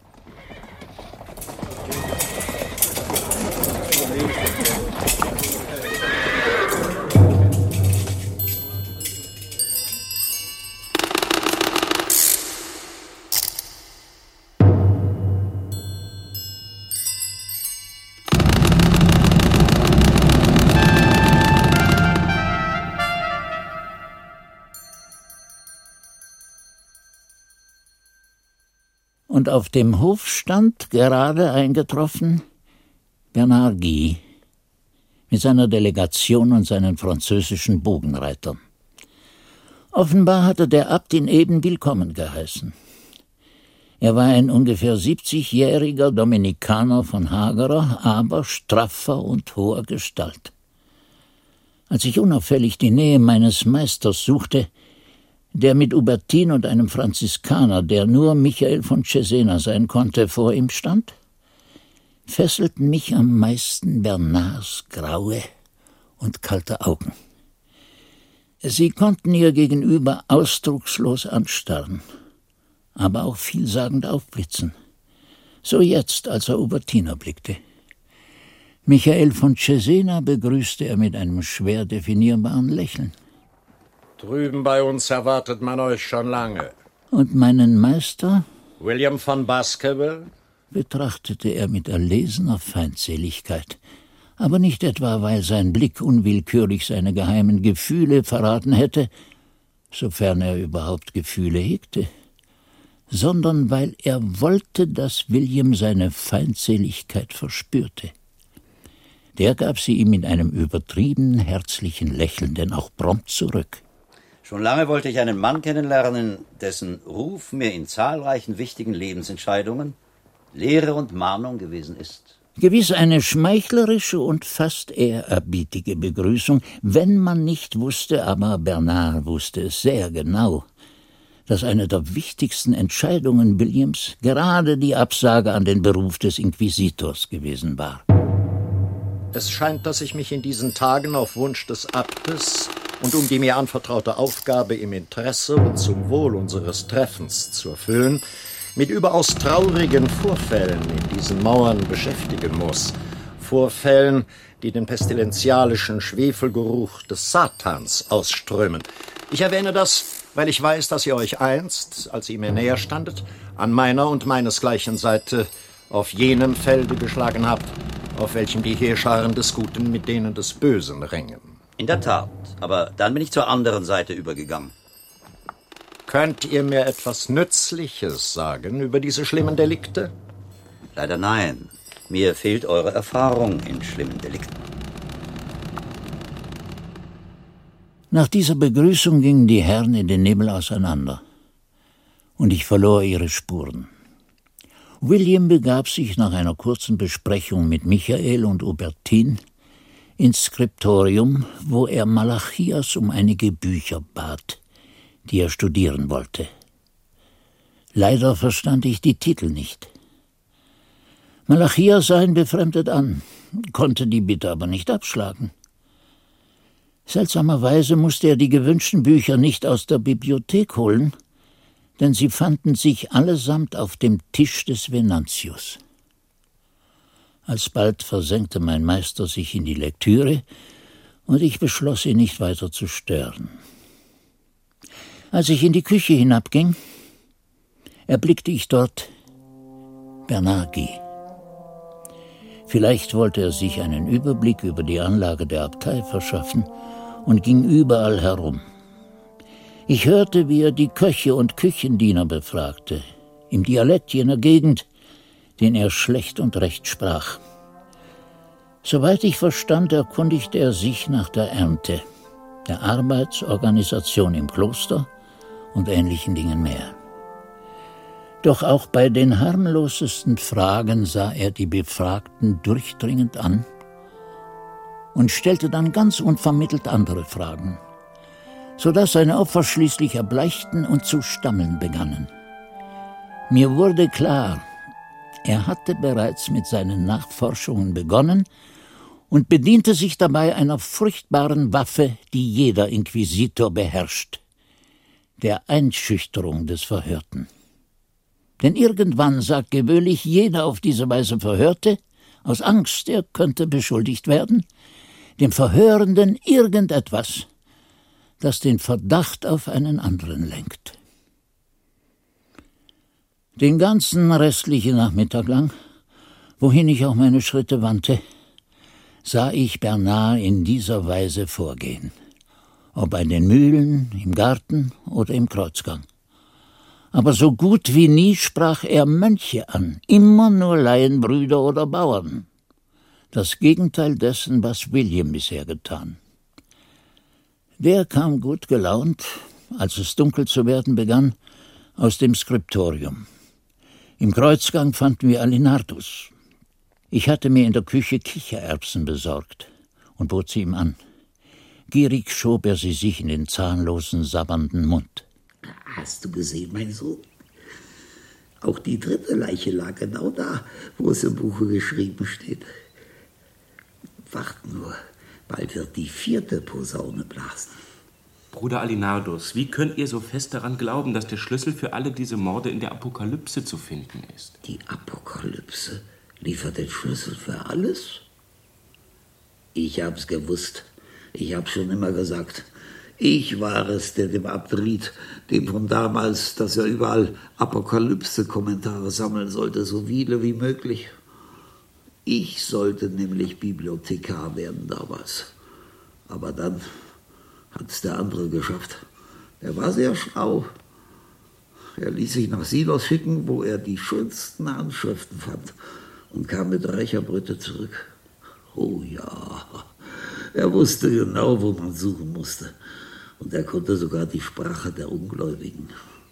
Und auf dem Hof stand, gerade eingetroffen, Bernard Guy mit seiner Delegation und seinen französischen Bogenreitern. Offenbar hatte der Abt ihn eben willkommen geheißen. Er war ein ungefähr 70-jähriger Dominikaner von hagerer, aber straffer und hoher Gestalt. Als ich unauffällig die Nähe meines Meisters suchte, der mit Hubertin und einem Franziskaner, der nur Michael von Cesena sein konnte, vor ihm stand, fesselten mich am meisten Bernards graue und kalte Augen. Sie konnten ihr gegenüber ausdruckslos anstarren, aber auch vielsagend aufblitzen. So jetzt, als er Hubertin erblickte. Michael von Cesena begrüßte er mit einem schwer definierbaren Lächeln. Drüben bei uns erwartet man euch schon lange. Und meinen Meister? William von Baskerville? Betrachtete er mit erlesener Feindseligkeit. Aber nicht etwa, weil sein Blick unwillkürlich seine geheimen Gefühle verraten hätte, sofern er überhaupt Gefühle hegte, sondern weil er wollte, dass William seine Feindseligkeit verspürte. Der gab sie ihm mit einem übertrieben herzlichen Lächeln denn auch prompt zurück. Schon lange wollte ich einen Mann kennenlernen, dessen Ruf mir in zahlreichen wichtigen Lebensentscheidungen Lehre und Mahnung gewesen ist. Gewiss eine schmeichlerische und fast ehrerbietige Begrüßung, wenn man nicht wusste, aber Bernard wusste es sehr genau, dass eine der wichtigsten Entscheidungen Williams gerade die Absage an den Beruf des Inquisitors gewesen war. Es scheint, dass ich mich in diesen Tagen auf Wunsch des Abtes und um die mir anvertraute Aufgabe im Interesse und zum Wohl unseres Treffens zu erfüllen, mit überaus traurigen Vorfällen in diesen Mauern beschäftigen muss. Vorfällen, die den pestilenzialischen Schwefelgeruch des Satans ausströmen. Ich erwähne das, weil ich weiß, dass ihr euch einst, als ihr mir näher standet, an meiner und meinesgleichen Seite auf jenem Felde geschlagen habt, auf welchem die Heerscharen des Guten mit denen des Bösen ringen. In der Tat, aber dann bin ich zur anderen Seite übergegangen. Könnt ihr mir etwas Nützliches sagen über diese schlimmen Delikte? Leider nein. Mir fehlt eure Erfahrung in schlimmen Delikten. Nach dieser Begrüßung gingen die Herren in den Nebel auseinander, und ich verlor ihre Spuren. William begab sich nach einer kurzen Besprechung mit Michael und Aubertine ins Skriptorium, wo er Malachias um einige Bücher bat, die er studieren wollte. Leider verstand ich die Titel nicht. Malachias sah ihn befremdet an, konnte die Bitte aber nicht abschlagen. Seltsamerweise musste er die gewünschten Bücher nicht aus der Bibliothek holen, denn sie fanden sich allesamt auf dem Tisch des Venantius. Alsbald versenkte mein Meister sich in die Lektüre, und ich beschloss, ihn nicht weiter zu stören. Als ich in die Küche hinabging, erblickte ich dort Bernard Guy. Vielleicht wollte er sich einen Überblick über die Anlage der Abtei verschaffen und ging überall herum. Ich hörte, wie er die Köche und Küchendiener befragte, im Dialekt jener Gegend, den er schlecht und recht sprach. Soweit ich verstand, erkundigte er sich nach der Ernte, der Arbeitsorganisation im Kloster und ähnlichen Dingen mehr. Doch auch bei den harmlosesten Fragen sah er die Befragten durchdringend an und stellte dann ganz unvermittelt andere Fragen, sodass seine Opfer schließlich erbleichten und zu stammeln begannen. Mir wurde klar, er hatte bereits mit seinen Nachforschungen begonnen und bediente sich dabei einer furchtbaren Waffe, die jeder Inquisitor beherrscht, der Einschüchterung des Verhörten. Denn irgendwann sagt gewöhnlich jeder auf diese Weise Verhörte, aus Angst, er könnte beschuldigt werden, dem Verhörenden irgendetwas, das den Verdacht auf einen anderen lenkt. Den ganzen restlichen Nachmittag lang, wohin ich auch meine Schritte wandte, sah ich Bernard in dieser Weise vorgehen, ob an den Mühlen, im Garten oder im Kreuzgang. Aber so gut wie nie sprach er Mönche an, immer nur Laienbrüder oder Bauern. Das Gegenteil dessen, was William bisher getan. Der kam gut gelaunt, als es dunkel zu werden begann, aus dem Skriptorium. Im Kreuzgang fanden wir Alinardus. Ich hatte mir in der Küche Kichererbsen besorgt und bot sie ihm an. Gierig schob er sie sich in den zahnlosen, sabbernden Mund. Hast du gesehen, mein Sohn? Auch die dritte Leiche lag genau da, wo es im Buche geschrieben steht. Wart nur, bald wird die vierte Posaune blasen. Bruder Alinardus, wie könnt ihr so fest daran glauben, dass der Schlüssel für alle diese Morde in der Apokalypse zu finden ist? Die Apokalypse liefert den Schlüssel für alles? Ich hab's gewusst. Ich hab's schon immer gesagt. Ich war es, der dem Abdriet, dem von damals, dass er überall Apokalypse-Kommentare sammeln sollte, so viele wie möglich. Ich sollte nämlich Bibliothekar werden damals. Aber dann hat's der andere geschafft. Er war sehr schlau. Er ließ sich nach Silos schicken, wo er die schönsten Handschriften fand und kam mit Rächerbrüte zurück. Oh ja, er wusste genau, wo man suchen musste. Und er konnte sogar die Sprache der Ungläubigen.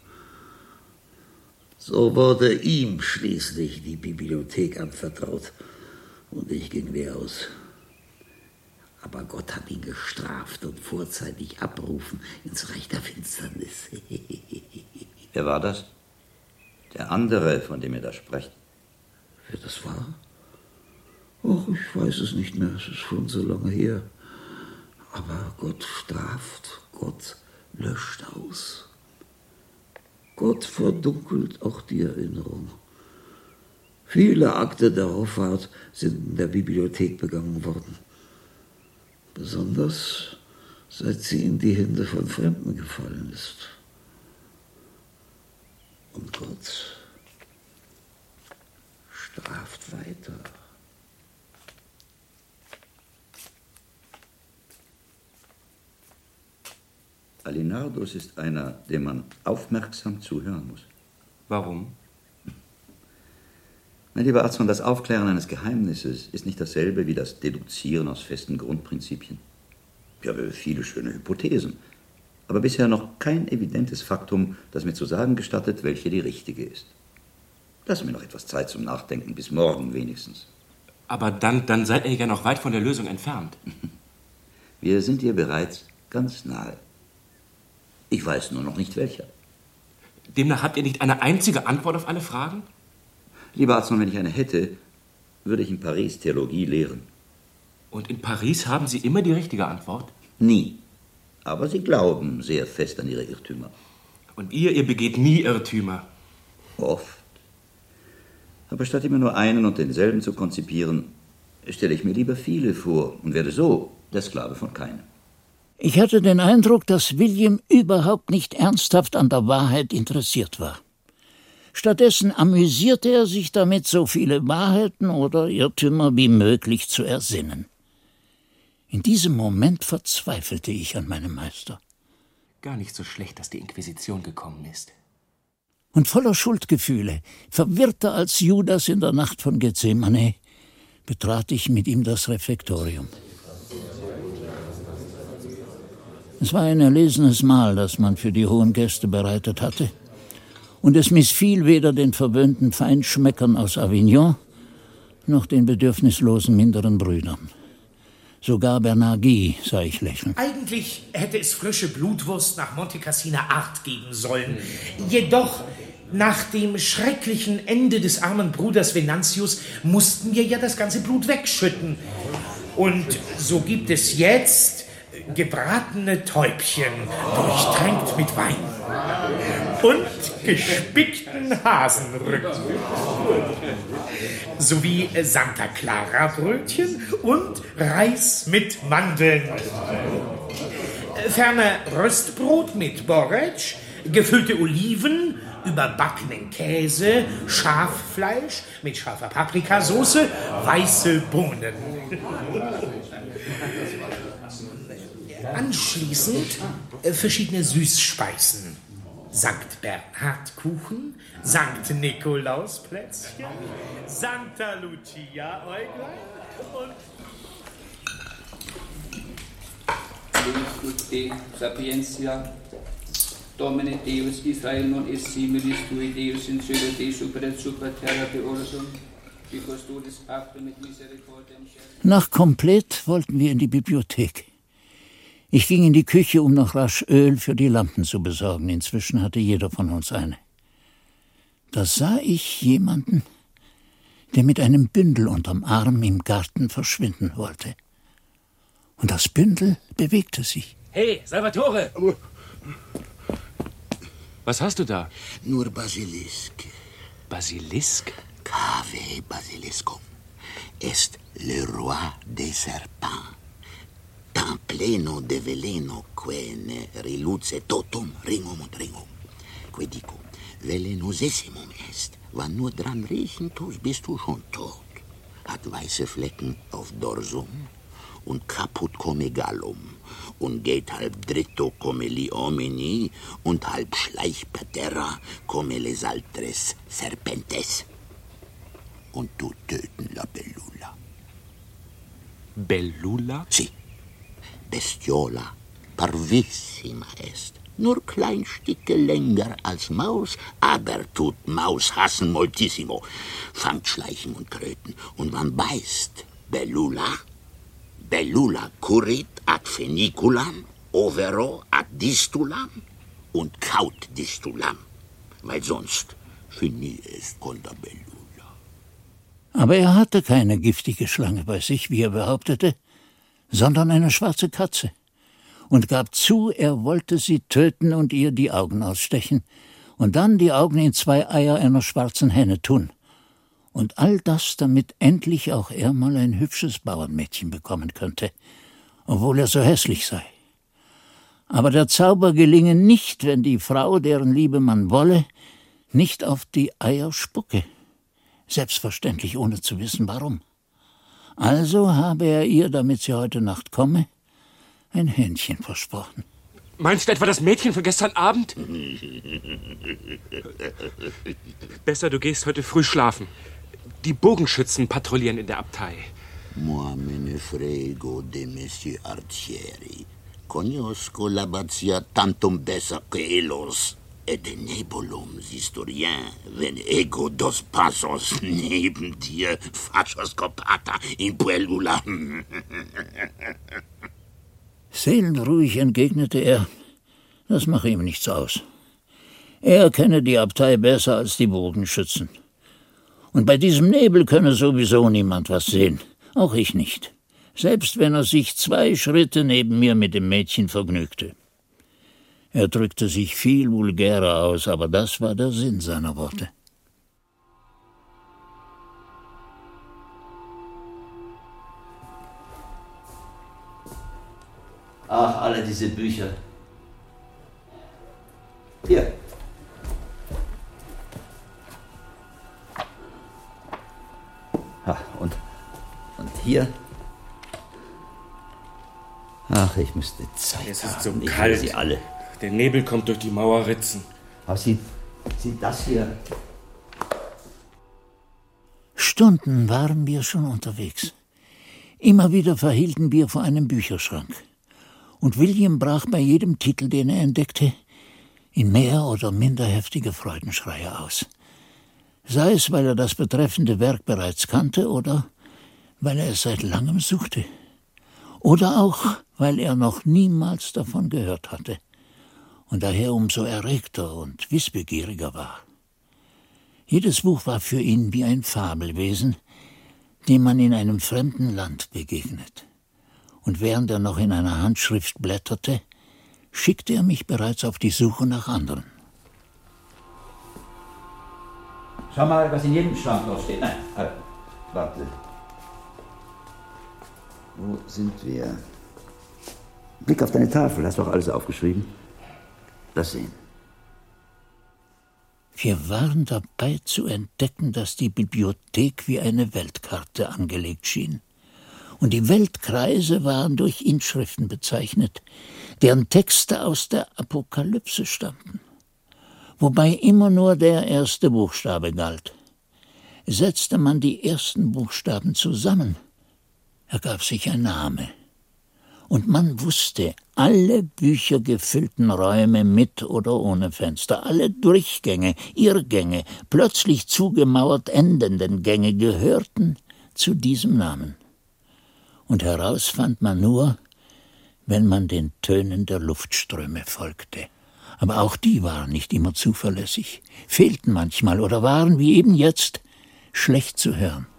So wurde ihm schließlich die Bibliothek anvertraut und ich ging leer aus. Aber Gott hat ihn gestraft und vorzeitig abberufen ins Reich der Finsternis. Wer war das? Der andere, von dem ihr da sprecht? Wer das war? Och, ich weiß es nicht mehr, es ist schon so lange her. Aber Gott straft, Gott löscht aus. Gott verdunkelt auch die Erinnerung. Viele Akte der Hoffart sind in der Bibliothek begangen worden. Besonders seit sie in die Hände von Fremden gefallen ist. Und Gott straft weiter. Alinardus ist einer, dem man aufmerksam zuhören muss. Warum? Mein lieber Arztmann, das Aufklären eines Geheimnisses ist nicht dasselbe wie das Deduzieren aus festen Grundprinzipien. Ich habe viele schöne Hypothesen, aber bisher noch kein evidentes Faktum, das mir zu sagen gestattet, welche die richtige ist. Lassen wir noch etwas Zeit zum Nachdenken, bis morgen wenigstens. Aber dann seid ihr ja noch weit von der Lösung entfernt. Wir sind ihr bereits ganz nahe. Ich weiß nur noch nicht welcher. Demnach habt ihr nicht eine einzige Antwort auf alle Fragen? Lieber Arztmann, wenn ich eine hätte, würde ich in Paris Theologie lehren. Und in Paris haben Sie immer die richtige Antwort? Nie. Aber Sie glauben sehr fest an Ihre Irrtümer. Und ihr begeht nie Irrtümer? Oft. Aber statt immer nur einen und denselben zu konzipieren, stelle ich mir lieber viele vor und werde so der Sklave von keinem. Ich hatte den Eindruck, dass William überhaupt nicht ernsthaft an der Wahrheit interessiert war. Stattdessen amüsierte er sich damit, so viele Wahrheiten oder Irrtümer wie möglich zu ersinnen. In diesem Moment verzweifelte ich an meinem Meister. Gar nicht so schlecht, dass die Inquisition gekommen ist. Und voller Schuldgefühle, verwirrter als Judas in der Nacht von Gethsemane, betrat ich mit ihm das Refektorium. Es war ein erlesenes Mahl, das man für die hohen Gäste bereitet hatte, und es missfiel weder den verwöhnten Feinschmeckern aus Avignon, noch den bedürfnislosen minderen Brüdern. Sogar Bernard Guy sah ich lächeln. Eigentlich hätte es frische Blutwurst nach Monte Cassina Art geben sollen. Jedoch, nach dem schrecklichen Ende des armen Bruders Venantius, mussten wir ja das ganze Blut wegschütten. Und so gibt es jetzt gebratene Täubchen, durchtränkt mit Wein. Und gespickten Hasenrücken. Sowie Santa Clara Brötchen und Reis mit Mandeln. Ferner Röstbrot mit Borretsch, gefüllte Oliven, überbackenen Käse, Schaffleisch mit scharfer Paprikasauce, weiße Bohnen. Anschließend verschiedene Süßspeisen. Sankt Bernhard Kuchen, Sankt Nikolaus Plätzchen, Santa Lucia Äuglein und Te sapientia Domine Deus Israel non est similis tui Deus in cielo Dei super et super terra te orsum, because tu dis actum et misericordiam. Nach Komplet wollten wir in die Bibliothek. Ich ging in die Küche, um noch rasch Öl für die Lampen zu besorgen. Inzwischen hatte jeder von uns eine. Da sah ich jemanden, der mit einem Bündel unterm Arm im Garten verschwinden wollte. Und das Bündel bewegte sich. Hey, Salvatore! Was hast du da? Nur Basilisk. Basilisk? Cave Basiliscum. Est le roi des serpents. Dans pleno de veleno, que ne riluce totum ringum und ringum. Que dico, velenosissimum est. Wann nur dran riechen tust, bist du schon tot. Hat weiße Flecken auf Dorsum und caput come gallum und geht halb dritto come li homini und halb schleich per terra come les altres serpentes. Und du töten la Bellula. Bellula? Si. Bestiola parvissima est. Nur klein Stücke länger als Maus, aber tut Maus hassen moltissimo. Fangt Schleichen und Kröten. Und man beißt Bellula. Bellula currit ad feniculam, overo ad distulam und kaut distulam. Weil sonst finis est contra Bellula. Aber er hatte keine giftige Schlange bei sich, wie er behauptete, sondern eine schwarze Katze, und gab zu, er wollte sie töten und ihr die Augen ausstechen und dann die Augen in 2 Eier einer schwarzen Henne tun. Und all das, damit endlich auch er mal ein hübsches Bauernmädchen bekommen könnte, obwohl er so hässlich sei. Aber der Zauber gelinge nicht, wenn die Frau, deren Liebe man wolle, nicht auf die Eier spucke, selbstverständlich ohne zu wissen, warum. Also habe er ihr, damit sie heute Nacht komme, ein Hähnchen versprochen. Meinst du etwa das Mädchen von gestern Abend? Besser, du gehst heute früh schlafen. Die Bogenschützen patrouillieren in der Abtei. Moi me ne frego de Monsieur Arcieri. Conosco l'abbazia tantum besser que ellos. Et de nebulum siehst du rien, wenn ego dos pasos neben dir fascios copata in puellula. Seelenruhig entgegnete er, das mache ihm nichts aus. Er kenne die Abtei besser als die Bogenschützen. Und bei diesem Nebel könne sowieso niemand was sehen, auch ich nicht, selbst wenn er sich 2 Schritte neben mir mit dem Mädchen vergnügte. Er drückte sich viel vulgärer aus, aber das war der Sinn seiner Worte. Ach, alle diese Bücher. Hier. Und hier. Ach, ich müsste Zeit haben. Es ist so Ich kalt. will sie alle. Der Nebel kommt durch die Mauerritzen. Aber sieh das hier. Stunden waren wir schon unterwegs. Immer wieder verhielten wir vor einem Bücherschrank. Und William brach bei jedem Titel, den er entdeckte, in mehr oder minder heftige Freudenschreie aus. Sei es, weil er das betreffende Werk bereits kannte oder weil er es seit langem suchte. Oder auch, weil er noch niemals davon gehört hatte und daher umso erregter und wissbegieriger war. Jedes Buch war für ihn wie ein Fabelwesen, dem man in einem fremden Land begegnet. Und während er noch in einer Handschrift blätterte, schickte er mich bereits auf die Suche nach anderen. Schau mal, was in jedem Schrank noch steht. Nein, halt, warte. Wo sind wir? Blick auf deine Tafel, hast du auch alles aufgeschrieben? Lass sehen. Wir waren dabei zu entdecken, dass die Bibliothek wie eine Weltkarte angelegt schien. Und die Weltkreise waren durch Inschriften bezeichnet, deren Texte aus der Apokalypse stammten. Wobei immer nur der erste Buchstabe galt. Setzte man die ersten Buchstaben zusammen, ergab sich ein Name. Und man wusste, alle büchergefüllten Räume mit oder ohne Fenster, alle Durchgänge, Irrgänge, plötzlich zugemauert endenden Gänge gehörten zu diesem Namen. Und heraus fand man nur, wenn man den Tönen der Luftströme folgte. Aber auch die waren nicht immer zuverlässig, fehlten manchmal oder waren, wie eben jetzt, schlecht zu hören.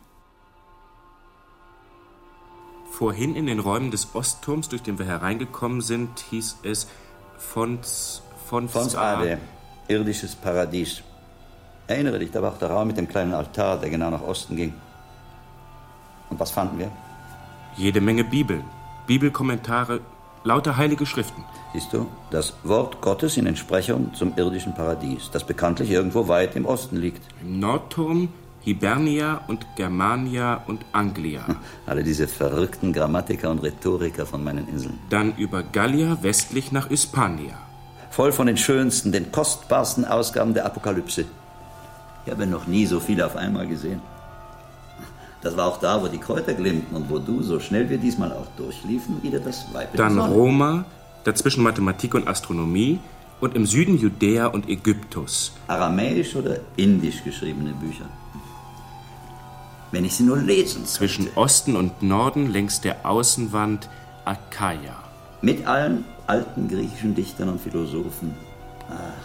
Vorhin in den Räumen des Ostturms, durch den wir hereingekommen sind, hieß es Fons Ade, irdisches Paradies. Erinnere dich, da war auch der Raum mit dem kleinen Altar, der genau nach Osten ging. Und was fanden wir? Jede Menge Bibeln, Bibelkommentare, lauter heilige Schriften. Siehst du, das Wort Gottes in Entsprechung zum irdischen Paradies, das bekanntlich irgendwo weit im Osten liegt. Im Nordturm Hibernia und Germania und Anglia. Alle diese verrückten Grammatiker und Rhetoriker von meinen Inseln. Dann über Gallia westlich nach Hispania. Voll von den schönsten, den kostbarsten Ausgaben der Apokalypse. Ich habe noch nie so viele auf einmal gesehen. Das war auch da, wo die Kräuter glimmten und wo du, so schnell wir diesmal auch durchliefen, wieder das Weib in Dann der Sonne. Roma, dazwischen Mathematik und Astronomie und im Süden Judäa und Ägyptus. Aramäisch oder indisch geschriebene Bücher. Wenn ich sie nur lesen könnte. Zwischen Osten und Norden längs der Außenwand Achaia. Mit allen alten griechischen Dichtern und Philosophen. Ach.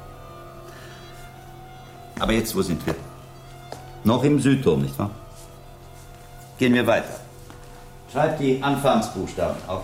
Aber jetzt, wo sind wir? Noch im Südturm, nicht wahr? Gehen wir weiter. Schreib die Anfangsbuchstaben auf.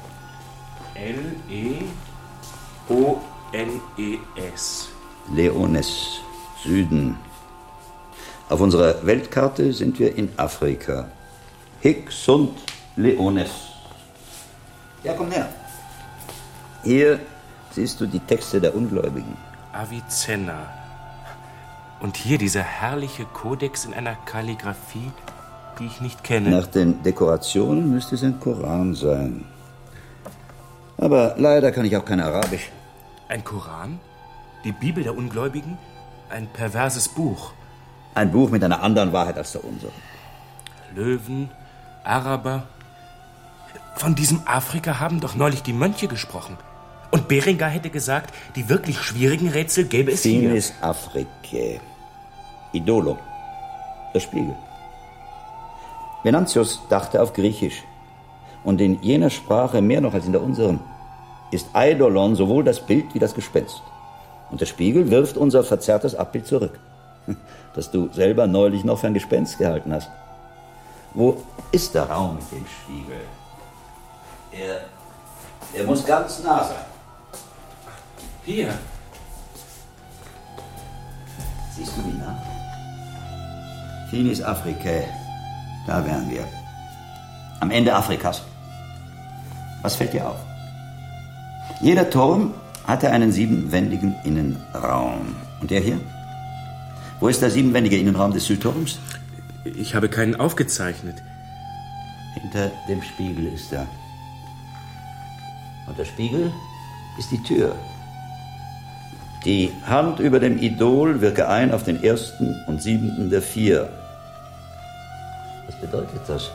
L-E-O-N-E-S. Leones, Süden. Auf unserer Weltkarte sind wir in Afrika. Hic sunt Leones. Ja, komm her. Hier siehst du die Texte der Ungläubigen. Avicenna. Und hier dieser herrliche Kodex in einer Kalligraphie, die ich nicht kenne. Nach den Dekorationen müsste es ein Koran sein. Aber leider kann ich auch kein Arabisch. Ein Koran? Die Bibel der Ungläubigen? Ein perverses Buch. Ein Buch mit einer anderen Wahrheit als der unsere. Löwen, Araber. Von diesem Afrika haben doch neulich die Mönche gesprochen. Und Berengar hätte gesagt, die wirklich schwierigen Rätsel gäbe es hier. Finis Africae. Idolo. Der Spiegel. Venantius dachte auf Griechisch. Und in jener Sprache, mehr noch als in der unseren, ist Eidolon sowohl das Bild wie das Gespenst. Und der Spiegel wirft unser verzerrtes Abbild zurück, das du selber neulich noch für ein Gespenst gehalten hast. Wo ist der Raum mit dem Spiegel? Er muss ganz nah sein. Hier. Siehst du wie nah? Finis Africae. Da wären wir. Am Ende Afrikas. Was fällt dir auf? Jeder Turm hatte einen 7-wendigen Innenraum. Und der hier? Wo ist der 7-wendige Innenraum des Südturms? Ich habe keinen aufgezeichnet. Hinter dem Spiegel ist er. Und der Spiegel ist die Tür. Die Hand über dem Idol wirke ein auf den 1. und 7. der 4. Was bedeutet das?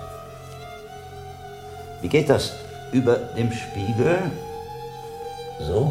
Wie geht das? Über dem Spiegel? So?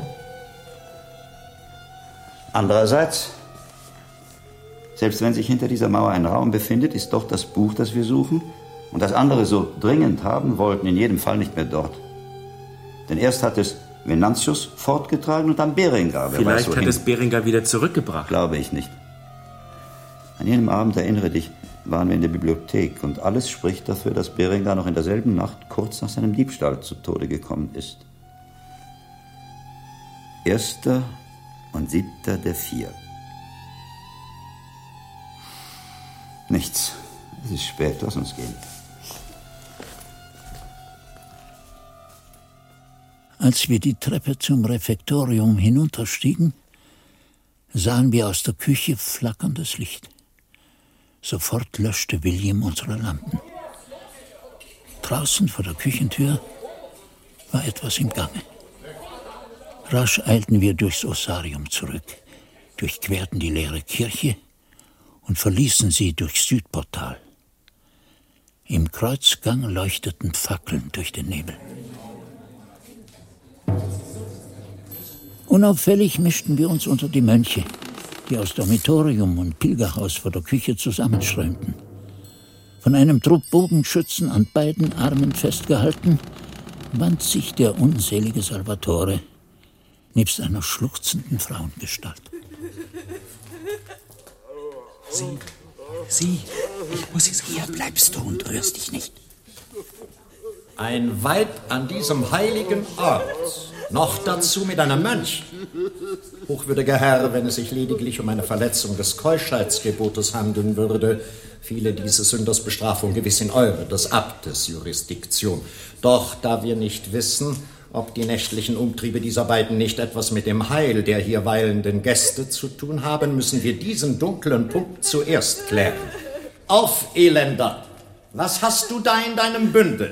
Andererseits, selbst wenn sich hinter dieser Mauer ein Raum befindet, ist doch das Buch, das wir suchen, und das andere so dringend haben wollten, in jedem Fall nicht mehr dort. Denn erst hat es Venantius fortgetragen und dann Berengar. Vielleicht hat es Berengar wieder zurückgebracht. Glaube ich nicht. An jenem Abend, erinnere dich, waren wir in der Bibliothek und alles spricht dafür, dass Berengar noch in derselben Nacht kurz nach seinem Diebstahl zu Tode gekommen ist. 1. und 7. der 4. Nichts. Es ist spät, lass uns gehen. Als wir die Treppe zum Refektorium hinunterstiegen, sahen wir aus der Küche flackerndes Licht. Sofort löschte William unsere Lampen. Draußen vor der Küchentür war etwas im Gange. Rasch eilten wir durchs Ossarium zurück, durchquerten die leere Kirche und verließen sie durchs Südportal. Im Kreuzgang leuchteten Fackeln durch den Nebel. Unauffällig mischten wir uns unter die Mönche, die aus Dormitorium und Pilgerhaus vor der Küche zusammenströmten. Von einem Trupp Bogenschützen an beiden Armen festgehalten, wand sich der unselige Salvatore nebst einer schluchzenden Frauengestalt. Sie, ich muss es. Hier bleibst du und rührst dich nicht. Ein Weib an diesem heiligen Ort, noch dazu mit einem Mönch. Hochwürdiger Herr, wenn es sich lediglich um eine Verletzung des Keuschheitsgebotes handeln würde, fiele diese Sündersbestrafung gewiss in eure, des Abtes, Jurisdiktion. Doch da wir nicht wissen, ob die nächtlichen Umtriebe dieser beiden nicht etwas mit dem Heil der hier weilenden Gäste zu tun haben, müssen wir diesen dunklen Punkt zuerst klären. Auf, Elender! Was hast du da in deinem Bündel?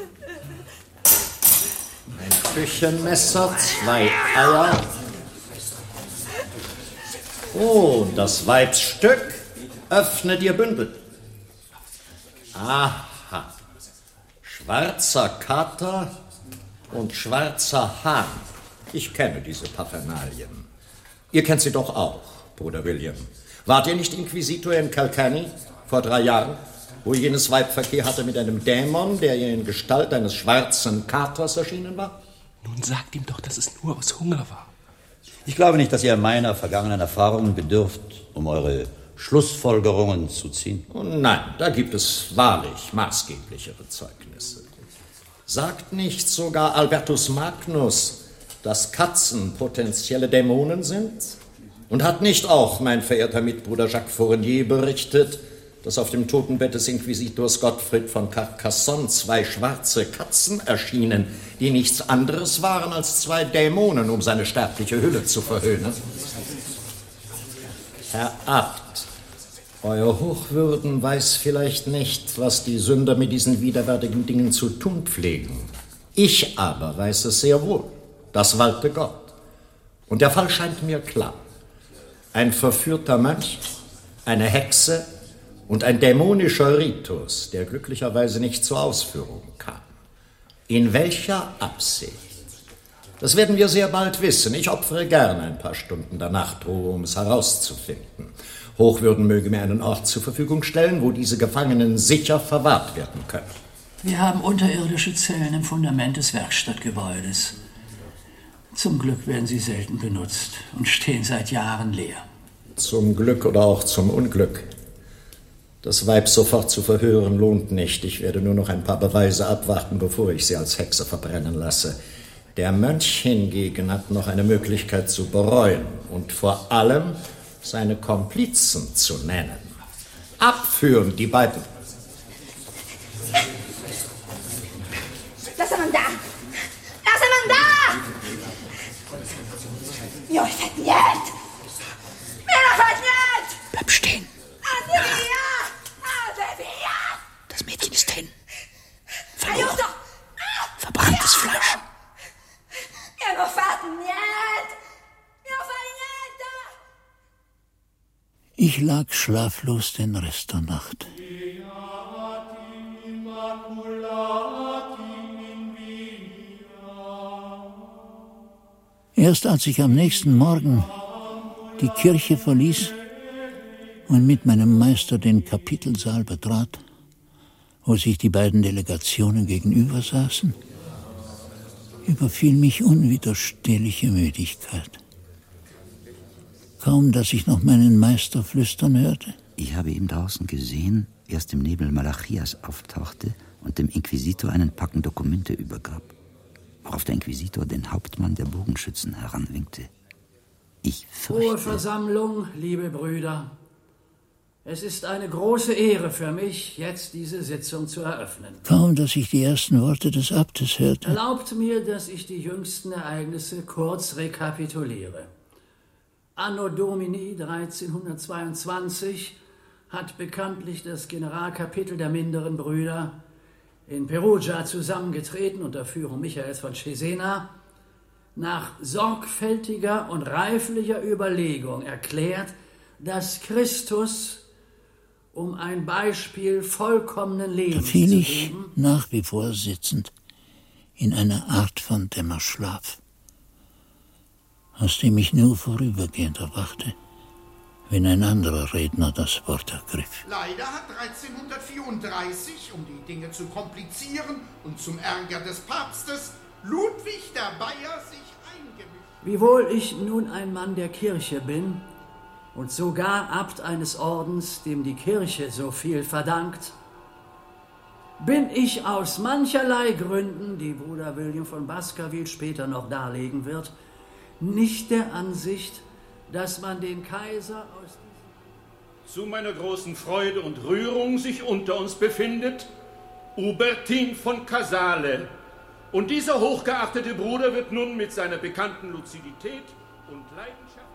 Ein Küchenmesser, 2 Eier. Oh, das Weibsstück. Öffne dir Bündel. Aha. Schwarzer Kater und schwarzer Hahn. Ich kenne diese Parphernalien. Ihr kennt sie doch auch, Bruder William. Wart ihr nicht Inquisitor in Calcani vor 3 Jahren, wo jenes Weib Verkehr hatte mit einem Dämon, der ihr in Gestalt eines schwarzen Katers erschienen war? Nun sagt ihm doch, dass es nur aus Hunger war. Ich glaube nicht, dass ihr meiner vergangenen Erfahrungen bedürft, um eure Schlussfolgerungen zu ziehen. Oh nein, da gibt es wahrlich maßgeblichere Zeugnisse. Sagt nicht sogar Albertus Magnus, dass Katzen potenzielle Dämonen sind? Und hat nicht auch mein verehrter Mitbruder Jacques Fournier berichtet, dass auf dem Totenbett des Inquisitors Gottfried von Carcassonne 2 schwarze Katzen erschienen, die nichts anderes waren als 2 Dämonen, um seine sterbliche Hülle zu verhöhnen? Herr Abt, Euer Hochwürden weiß vielleicht nicht, was die Sünder mit diesen widerwärtigen Dingen zu tun pflegen. Ich aber weiß es sehr wohl. Das walte Gott. Und der Fall scheint mir klar. Ein verführter Mönch eine Hexe und ein dämonischer Ritus, der glücklicherweise nicht zur Ausführung kam. In welcher Absicht? Das werden wir sehr bald wissen. Ich opfere gerne ein paar Stunden der Nachtruhe, um es herauszufinden. Hochwürden möge mir einen Ort zur Verfügung stellen, wo diese Gefangenen sicher verwahrt werden können. Wir haben unterirdische Zellen im Fundament des Werkstattgebäudes. Zum Glück werden sie selten benutzt und stehen seit Jahren leer. Zum Glück oder auch zum Unglück. Das Weib sofort zu verhören lohnt nicht. Ich werde nur noch ein paar Beweise abwarten, bevor ich sie als Hexe verbrennen lasse. Der Mönch hingegen hat noch eine Möglichkeit zu bereuen und vor allem seine Komplizen zu nennen. Abführen, die beiden. Lass ihn da! Lass ihn da! Mir fällt nicht! Mir fällt nicht! Bleib stehen. Andrea! Andrea! Das Mädchen ist hin. Verloren. Verbranntes Fleisch. Mir fällt nicht! Mir fällt nicht! Ich lag schlaflos den Rest der Nacht. Erst als ich am nächsten Morgen die Kirche verließ und mit meinem Meister den Kapitelsaal betrat, wo sich die beiden Delegationen gegenüber saßen, überfiel mich unwiderstehliche Müdigkeit. Kaum, dass ich noch meinen Meister flüstern hörte. Ich habe ihn draußen gesehen, wie aus dem Nebel Malachias auftauchte und dem Inquisitor einen Packen Dokumente übergab, worauf der Inquisitor den Hauptmann der Bogenschützen heranwinkte. Ich fürchte... Hohe Versammlung, liebe Brüder. Es ist eine große Ehre für mich, jetzt diese Sitzung zu eröffnen. Kaum, dass ich die ersten Worte des Abtes hörte. Erlaubt mir, dass ich die jüngsten Ereignisse kurz rekapituliere. Anno Domini 1322 hat bekanntlich das Generalkapitel der minderen Brüder in Perugia zusammengetreten unter Führung Michaels von Cesena, nach sorgfältiger und reiflicher Überlegung erklärt, dass Christus, um ein Beispiel vollkommenen Da Lebens fiel zu ich, geben, nach wie vor sitzend, in eine Art von Dämmerschlaf, aus dem ich nur vorübergehend erwachte, wenn ein anderer Redner das Wort ergriff. Leider hat 1334, um die Dinge zu komplizieren und zum Ärger des Papstes, Ludwig der Bayer sich eingemischt. wiewohl ich nun ein Mann der Kirche bin und sogar Abt eines Ordens, dem die Kirche so viel verdankt, bin ich aus mancherlei Gründen, die Bruder William von Baskerville später noch darlegen wird, nicht der Ansicht, dass man den Kaiser aus... Zu meiner großen Freude und Rührung sich unter uns befindet Hubertin von Casale. Und dieser hochgeachtete Bruder wird nun mit seiner bekannten Luzidität und Leidenschaft...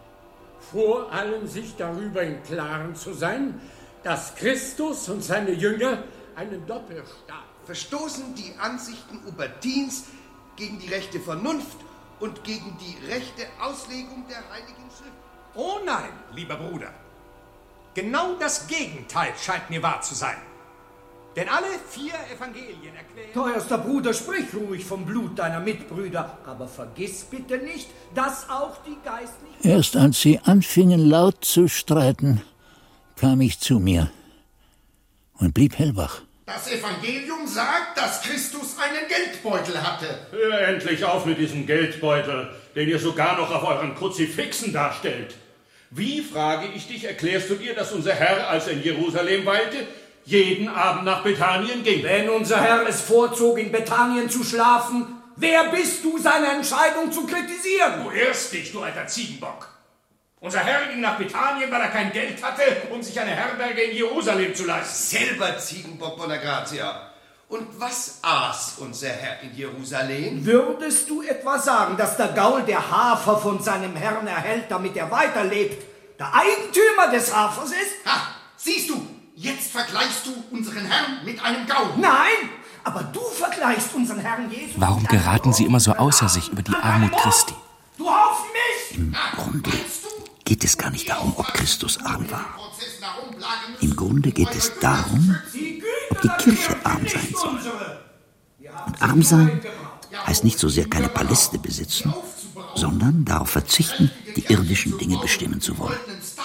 Vor allem sich darüber im Klaren zu sein, dass Christus und seine Jünger einen Doppelstaat... Verstoßen die Ansichten Hubertins gegen die rechte Vernunft und gegen die rechte Auslegung der Heiligen Schrift. Oh nein, lieber Bruder. Genau das Gegenteil scheint mir wahr zu sein. Denn alle 4 Evangelien erklären... Teuerster Bruder, sprich ruhig vom Blut deiner Mitbrüder, aber vergiss bitte nicht, dass auch die Geistlichen... Erst als sie anfingen, laut zu streiten, kam ich zu mir und blieb hellwach. Das Evangelium sagt, dass Christus einen Geldbeutel hatte. Hör endlich auf mit diesem Geldbeutel, den ihr sogar noch auf euren Kruzifixen darstellt. Wie, frage ich dich, erklärst du dir, dass unser Herr, als er in Jerusalem weilte, jeden Abend nach Bethanien ging? Wenn unser Herr es vorzog, in Bethanien zu schlafen, wer bist du, seine Entscheidung zu kritisieren? Du irrst dich, du alter Ziegenbock. Unser Herr ging nach Bethanien, weil er kein Geld hatte, um sich eine Herberge in Jerusalem zu leisten. Selber Ziegenbock Bonagrazia. Und was aß unser Herr in Jerusalem? Würdest du etwa sagen, dass der Gaul, der Hafer von seinem Herrn erhält, damit er weiterlebt, der Eigentümer des Hafers ist? Ha, siehst du, jetzt vergleichst du unseren Herrn mit einem Gaul. Nein, aber du vergleichst unseren Herrn Jesus. Warum geraten Sie immer so außer sich über die Armut Christi? Du auf mich! Im Grunde geht es gar nicht darum, ob Christus arm war. Im Grunde geht es darum, ob die Kirche arm sein soll. Und arm sein heißt nicht so sehr keine Paläste besitzen, sondern darauf verzichten, die irdischen Dinge bestimmen zu wollen.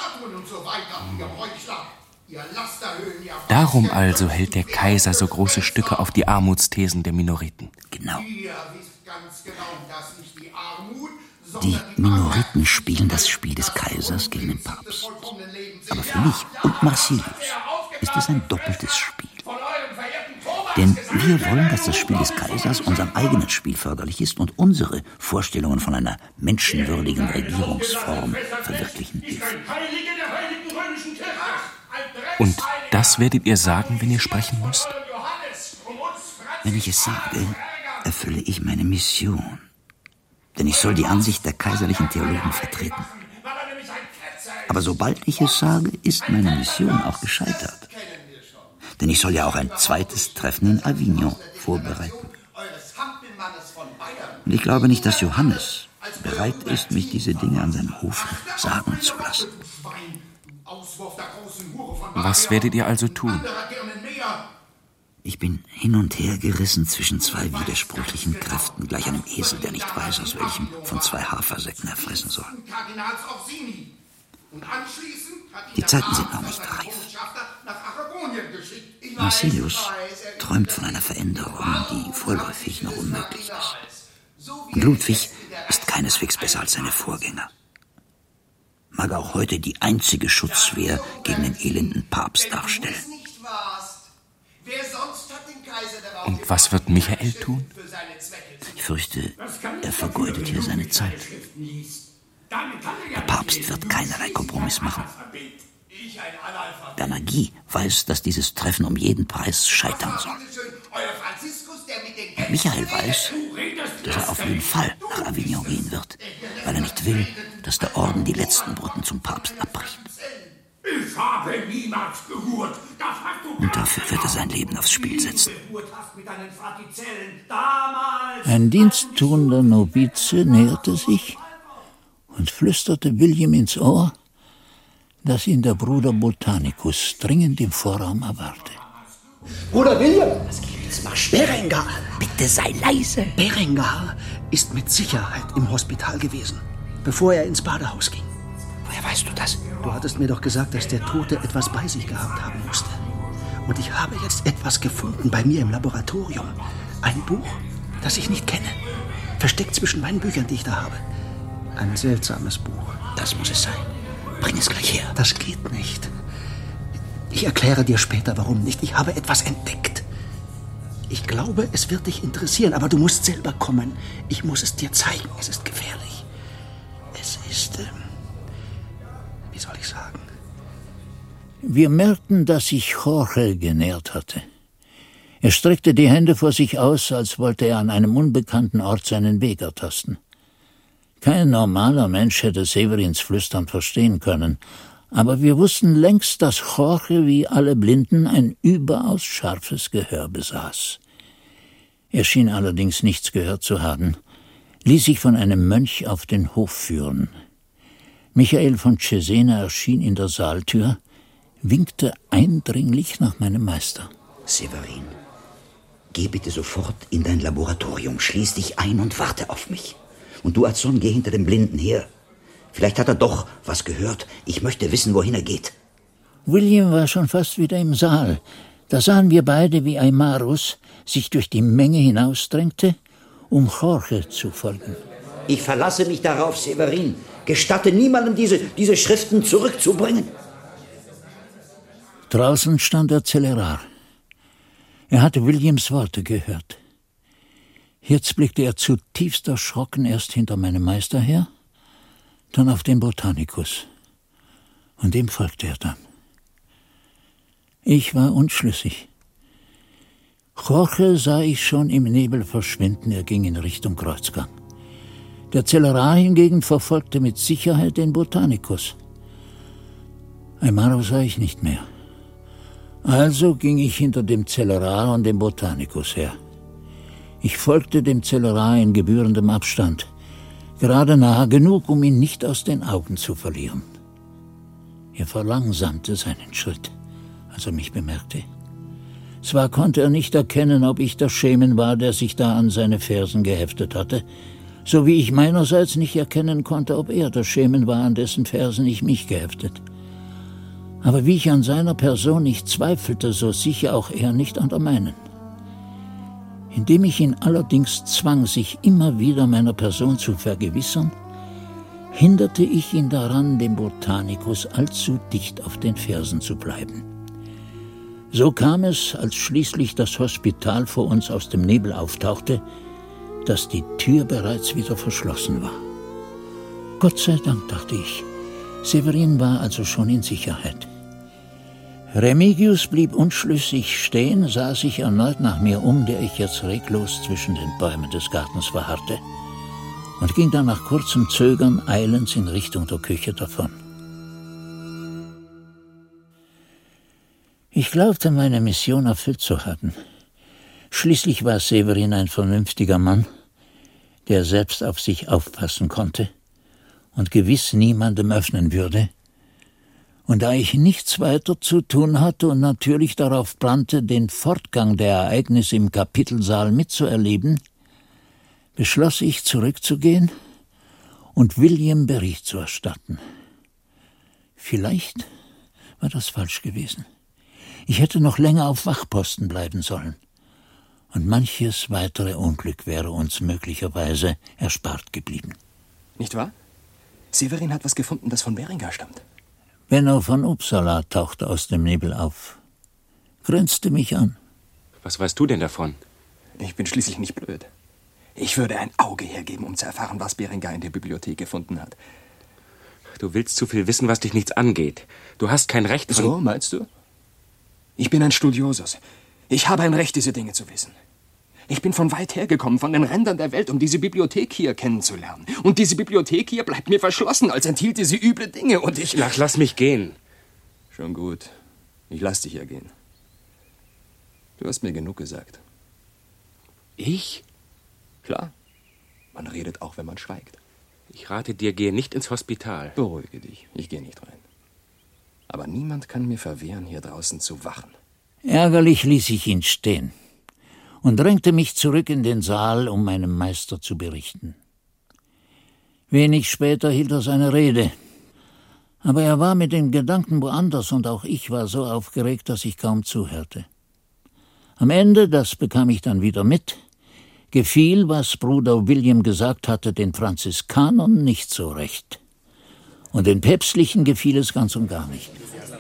Darum also hält der Kaiser so große Stücke auf die Armutsthesen der Minoriten. Genau. Die Minoriten spielen das Spiel des Kaisers gegen den Papst. Aber für mich und Marsilius ist es ein doppeltes Spiel. Denn wir wollen, dass das Spiel des Kaisers unserem eigenen Spiel förderlich ist und unsere Vorstellungen von einer menschenwürdigen Regierungsform verwirklichen hilft. Und das werdet ihr sagen, wenn ihr sprechen müsst? Wenn ich es sage, erfülle ich meine Mission. Denn ich soll die Ansicht der kaiserlichen Theologen vertreten. Aber sobald ich es sage, ist meine Mission auch gescheitert. Denn ich soll ja auch ein zweites Treffen in Avignon vorbereiten. Und ich glaube nicht, dass Johannes bereit ist, mich diese Dinge an seinem Hof sagen zu lassen. Was werdet ihr also tun? Ich bin hin und her gerissen zwischen zwei widersprüchlichen Kräften, gleich einem Esel, der nicht weiß, aus welchem von zwei Hafersäcken er fressen soll. Die Zeiten sind noch nicht reif. Marsilius träumt von einer Veränderung, die vorläufig noch unmöglich ist. Und Ludwig ist keineswegs besser als seine Vorgänger. Mag auch heute die einzige Schutzwehr gegen den elenden Papst darstellen. Und was wird Michael tun? Ich fürchte, er vergeudet hier seine Zeit. Der Papst wird keinerlei Kompromiss machen. Bernaghi weiß, dass dieses Treffen um jeden Preis scheitern soll. Und Michael weiß, dass er auf jeden Fall nach Avignon gehen wird, weil er nicht will, dass der Orden die letzten Boten zum Papst abbricht. Ich habe niemals gehurt. Und dafür wird er sein Leben aufs Spiel setzen. Ein diensttuender Novize näherte sich und flüsterte William ins Ohr, dass ihn der Bruder Botanicus dringend im Vorraum erwarte. Bruder William! Was gibt's? Marsch. Berengar! Bitte sei leise! Berengar ist mit Sicherheit im Hospital gewesen, bevor er ins Badehaus ging. Woher weißt du das? Du hattest mir doch gesagt, dass der Tote etwas bei sich gehabt haben musste. Und ich habe jetzt etwas gefunden bei mir im Laboratorium. Ein Buch, das ich nicht kenne. Versteckt zwischen meinen Büchern, die ich da habe. Ein seltsames Buch. Das muss es sein. Bring es gleich her. Das geht nicht. Ich erkläre dir später, warum nicht. Ich habe etwas entdeckt. Ich glaube, es wird dich interessieren, aber du musst selber kommen. Ich muss es dir zeigen. Es ist gefährlich. Es ist, wie soll ich sagen? Wir merkten, dass sich Jorge genährt hatte. Er streckte die Hände vor sich aus, als wollte er an einem unbekannten Ort seinen Weg ertasten. Kein normaler Mensch hätte Severins Flüstern verstehen können, aber wir wussten längst, dass Jorge wie alle Blinden ein überaus scharfes Gehör besaß. Er schien allerdings nichts gehört zu haben, ließ sich von einem Mönch auf den Hof führen. Michael von Cesena erschien in der Saaltür, winkte eindringlich nach meinem Meister. Severin, geh bitte sofort in dein Laboratorium, schließ dich ein und warte auf mich. Und du, Azon, geh hinter dem Blinden her. Vielleicht hat er doch was gehört. Ich möchte wissen, wohin er geht. William war schon fast wieder im Saal. Da sahen wir beide, wie Aymarus sich durch die Menge hinausdrängte, um Jorge zu folgen. Ich verlasse mich darauf, Severin. Gestatte niemandem, diese Schriften zurückzubringen. Draußen stand der Zellerar. Er hatte Williams Worte gehört. Jetzt blickte er zutiefst erschrocken erst hinter meinem Meister her, dann auf den Botanicus. Und dem folgte er dann. Ich war unschlüssig. Jorge sah ich schon im Nebel verschwinden, er ging in Richtung Kreuzgang. Der Zellerar hingegen verfolgte mit Sicherheit den Botanicus. Aymaro sah ich nicht mehr. Also ging ich hinter dem Zellerar und dem Botanicus her. Ich folgte dem Zellerar in gebührendem Abstand, gerade nahe genug, um ihn nicht aus den Augen zu verlieren. Er verlangsamte seinen Schritt, als er mich bemerkte. Zwar konnte er nicht erkennen, ob ich der Schemen war, der sich da an seine Fersen geheftet hatte, so wie ich meinerseits nicht erkennen konnte, ob er der Schemen war, an dessen Fersen ich mich geheftet. Aber wie ich an seiner Person nicht zweifelte, so sicher auch er nicht an der meinen. Indem ich ihn allerdings zwang, sich immer wieder meiner Person zu vergewissern, hinderte ich ihn daran, dem Botanicus allzu dicht auf den Fersen zu bleiben. So kam es, als schließlich das Hospital vor uns aus dem Nebel auftauchte, dass die Tür bereits wieder verschlossen war. Gott sei Dank, dachte ich. Severin war also schon in Sicherheit. Remigius blieb unschlüssig stehen, sah sich erneut nach mir um, der ich jetzt reglos zwischen den Bäumen des Gartens verharrte, und ging dann nach kurzem Zögern eilends in Richtung der Küche davon. Ich glaubte, meine Mission erfüllt zu haben. Schließlich war Severin ein vernünftiger Mann, der selbst auf sich aufpassen konnte und gewiss niemandem öffnen würde. Und da ich nichts weiter zu tun hatte und natürlich darauf brannte, den Fortgang der Ereignisse im Kapitelsaal mitzuerleben, beschloss ich, zurückzugehen und William Bericht zu erstatten. Vielleicht war das falsch gewesen. Ich hätte noch länger auf Wachposten bleiben sollen. Und manches weitere Unglück wäre uns möglicherweise erspart geblieben. Nicht wahr? Severin hat was gefunden, das von Berengar stammt. Benno von Uppsala tauchte aus dem Nebel auf, grinste mich an. Was weißt du denn davon? Ich bin schließlich nicht blöd. Ich würde ein Auge hergeben, um zu erfahren, was Berengar in der Bibliothek gefunden hat. Du willst zu viel wissen, was dich nichts angeht. Du hast kein Recht... So, meinst du? Ich bin ein Studiosus. Ich habe ein Recht, diese Dinge zu wissen. Ich bin von weit hergekommen, von den Rändern der Welt, um diese Bibliothek hier kennenzulernen. Und diese Bibliothek hier bleibt mir verschlossen, als enthielte sie üble Dinge. Und ich... Lass mich gehen. Schon gut. Ich lass dich ja gehen. Du hast mir genug gesagt. Ich? Klar. Man redet auch, wenn man schweigt. Ich rate dir, gehe nicht ins Hospital. Beruhige dich. Ich gehe nicht rein. Aber niemand kann mir verwehren, hier draußen zu wachen. Ärgerlich ließ ich ihn stehen und drängte mich zurück in den Saal, um meinem Meister zu berichten. Wenig später hielt er seine Rede, aber er war mit den Gedanken woanders und auch ich war so aufgeregt, dass ich kaum zuhörte. Am Ende, das bekam ich dann wieder mit, gefiel, was Bruder William gesagt hatte, den Franziskanern nicht so recht. Und den Päpstlichen gefiel es ganz und gar nicht.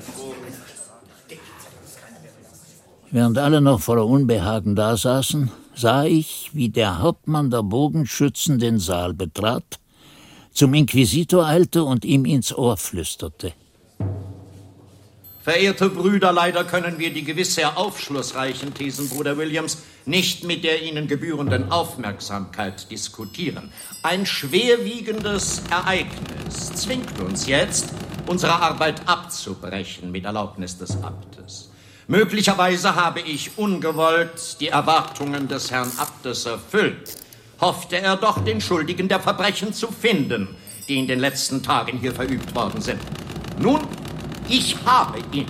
Während alle noch voller Unbehagen dasaßen, sah ich, wie der Hauptmann der Bogenschützen den Saal betrat, zum Inquisitor eilte und ihm ins Ohr flüsterte. Verehrte Brüder, leider können wir die gewiss sehr aufschlussreichen Thesen Bruder Williams nicht mit der ihnen gebührenden Aufmerksamkeit diskutieren. Ein schwerwiegendes Ereignis zwingt uns jetzt, unsere Arbeit abzubrechen mit Erlaubnis des Abtes. Möglicherweise habe ich ungewollt die Erwartungen des Herrn Abtes erfüllt. Hoffte er doch, den Schuldigen der Verbrechen zu finden, die in den letzten Tagen hier verübt worden sind. Nun, ich habe ihn.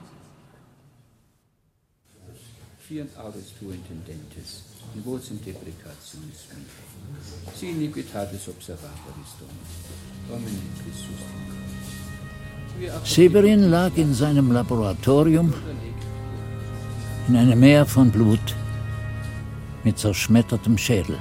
Fiat aures tu intendentes, in vocem deprecationis mihi. Si iniquitatis observatoris Domini Christus. Severin lag in seinem Laboratorium in einem Meer von Blut mit zerschmettertem Schädel.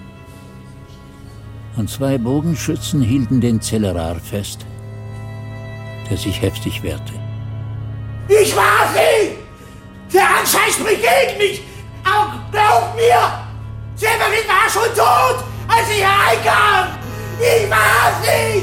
Und 2 Bogenschützen hielten den Zellerar fest, der sich heftig wehrte. Ich war sie! Der Anschein spricht gegen mich! Auch glaub mir! Severin war schon tot, als ich hereinkam! Ich war sie!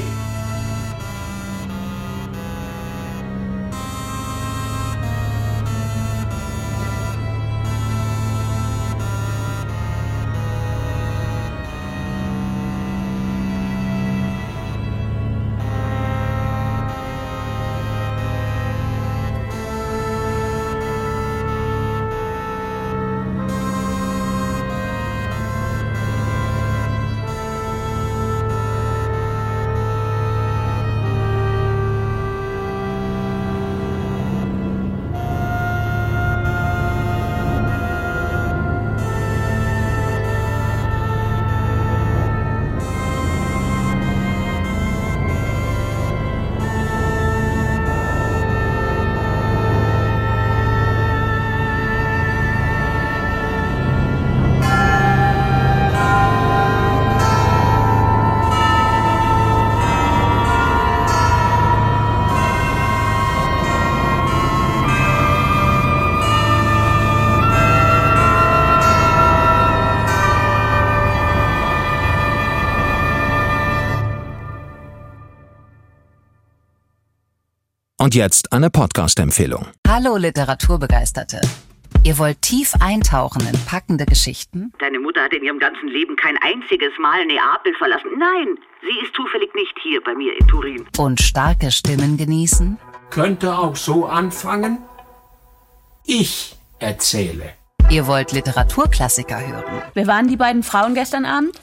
Und jetzt eine Podcast-Empfehlung. Hallo Literaturbegeisterte. Ihr wollt tief eintauchen in packende Geschichten? Deine Mutter hat in ihrem ganzen Leben kein einziges Mal Neapel verlassen. Nein, sie ist zufällig nicht hier bei mir in Turin. Und starke Stimmen genießen? Könnte auch so anfangen. Ich erzähle. Ihr wollt Literaturklassiker hören? Wer waren die beiden Frauen gestern Abend?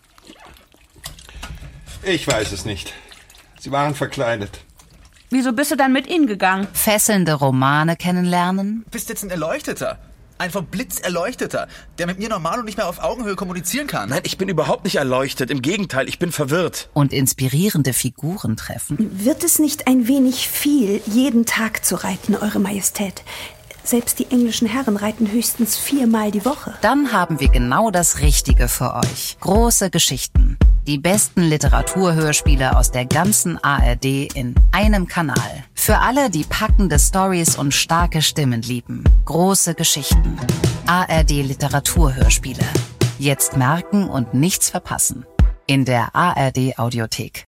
Ich weiß es nicht. Sie waren verkleidet. Wieso bist du dann mit ihnen gegangen? Fesselnde Romane kennenlernen? Bist jetzt ein Erleuchteter. Ein vom Blitz Erleuchteter, der mit mir normal und nicht mehr auf Augenhöhe kommunizieren kann. Nein, ich bin überhaupt nicht erleuchtet. Im Gegenteil, ich bin verwirrt. Und inspirierende Figuren treffen? Wird es nicht ein wenig viel, jeden Tag zu reiten, Eure Majestät? Selbst die englischen Herren reiten höchstens 4-mal die Woche. Dann haben wir genau das Richtige für euch. Große Geschichten. Die besten Literaturhörspiele aus der ganzen ARD in einem Kanal. Für alle, die packende Storys und starke Stimmen lieben. Große Geschichten. ARD Literaturhörspiele. Jetzt merken und nichts verpassen. In der ARD Audiothek.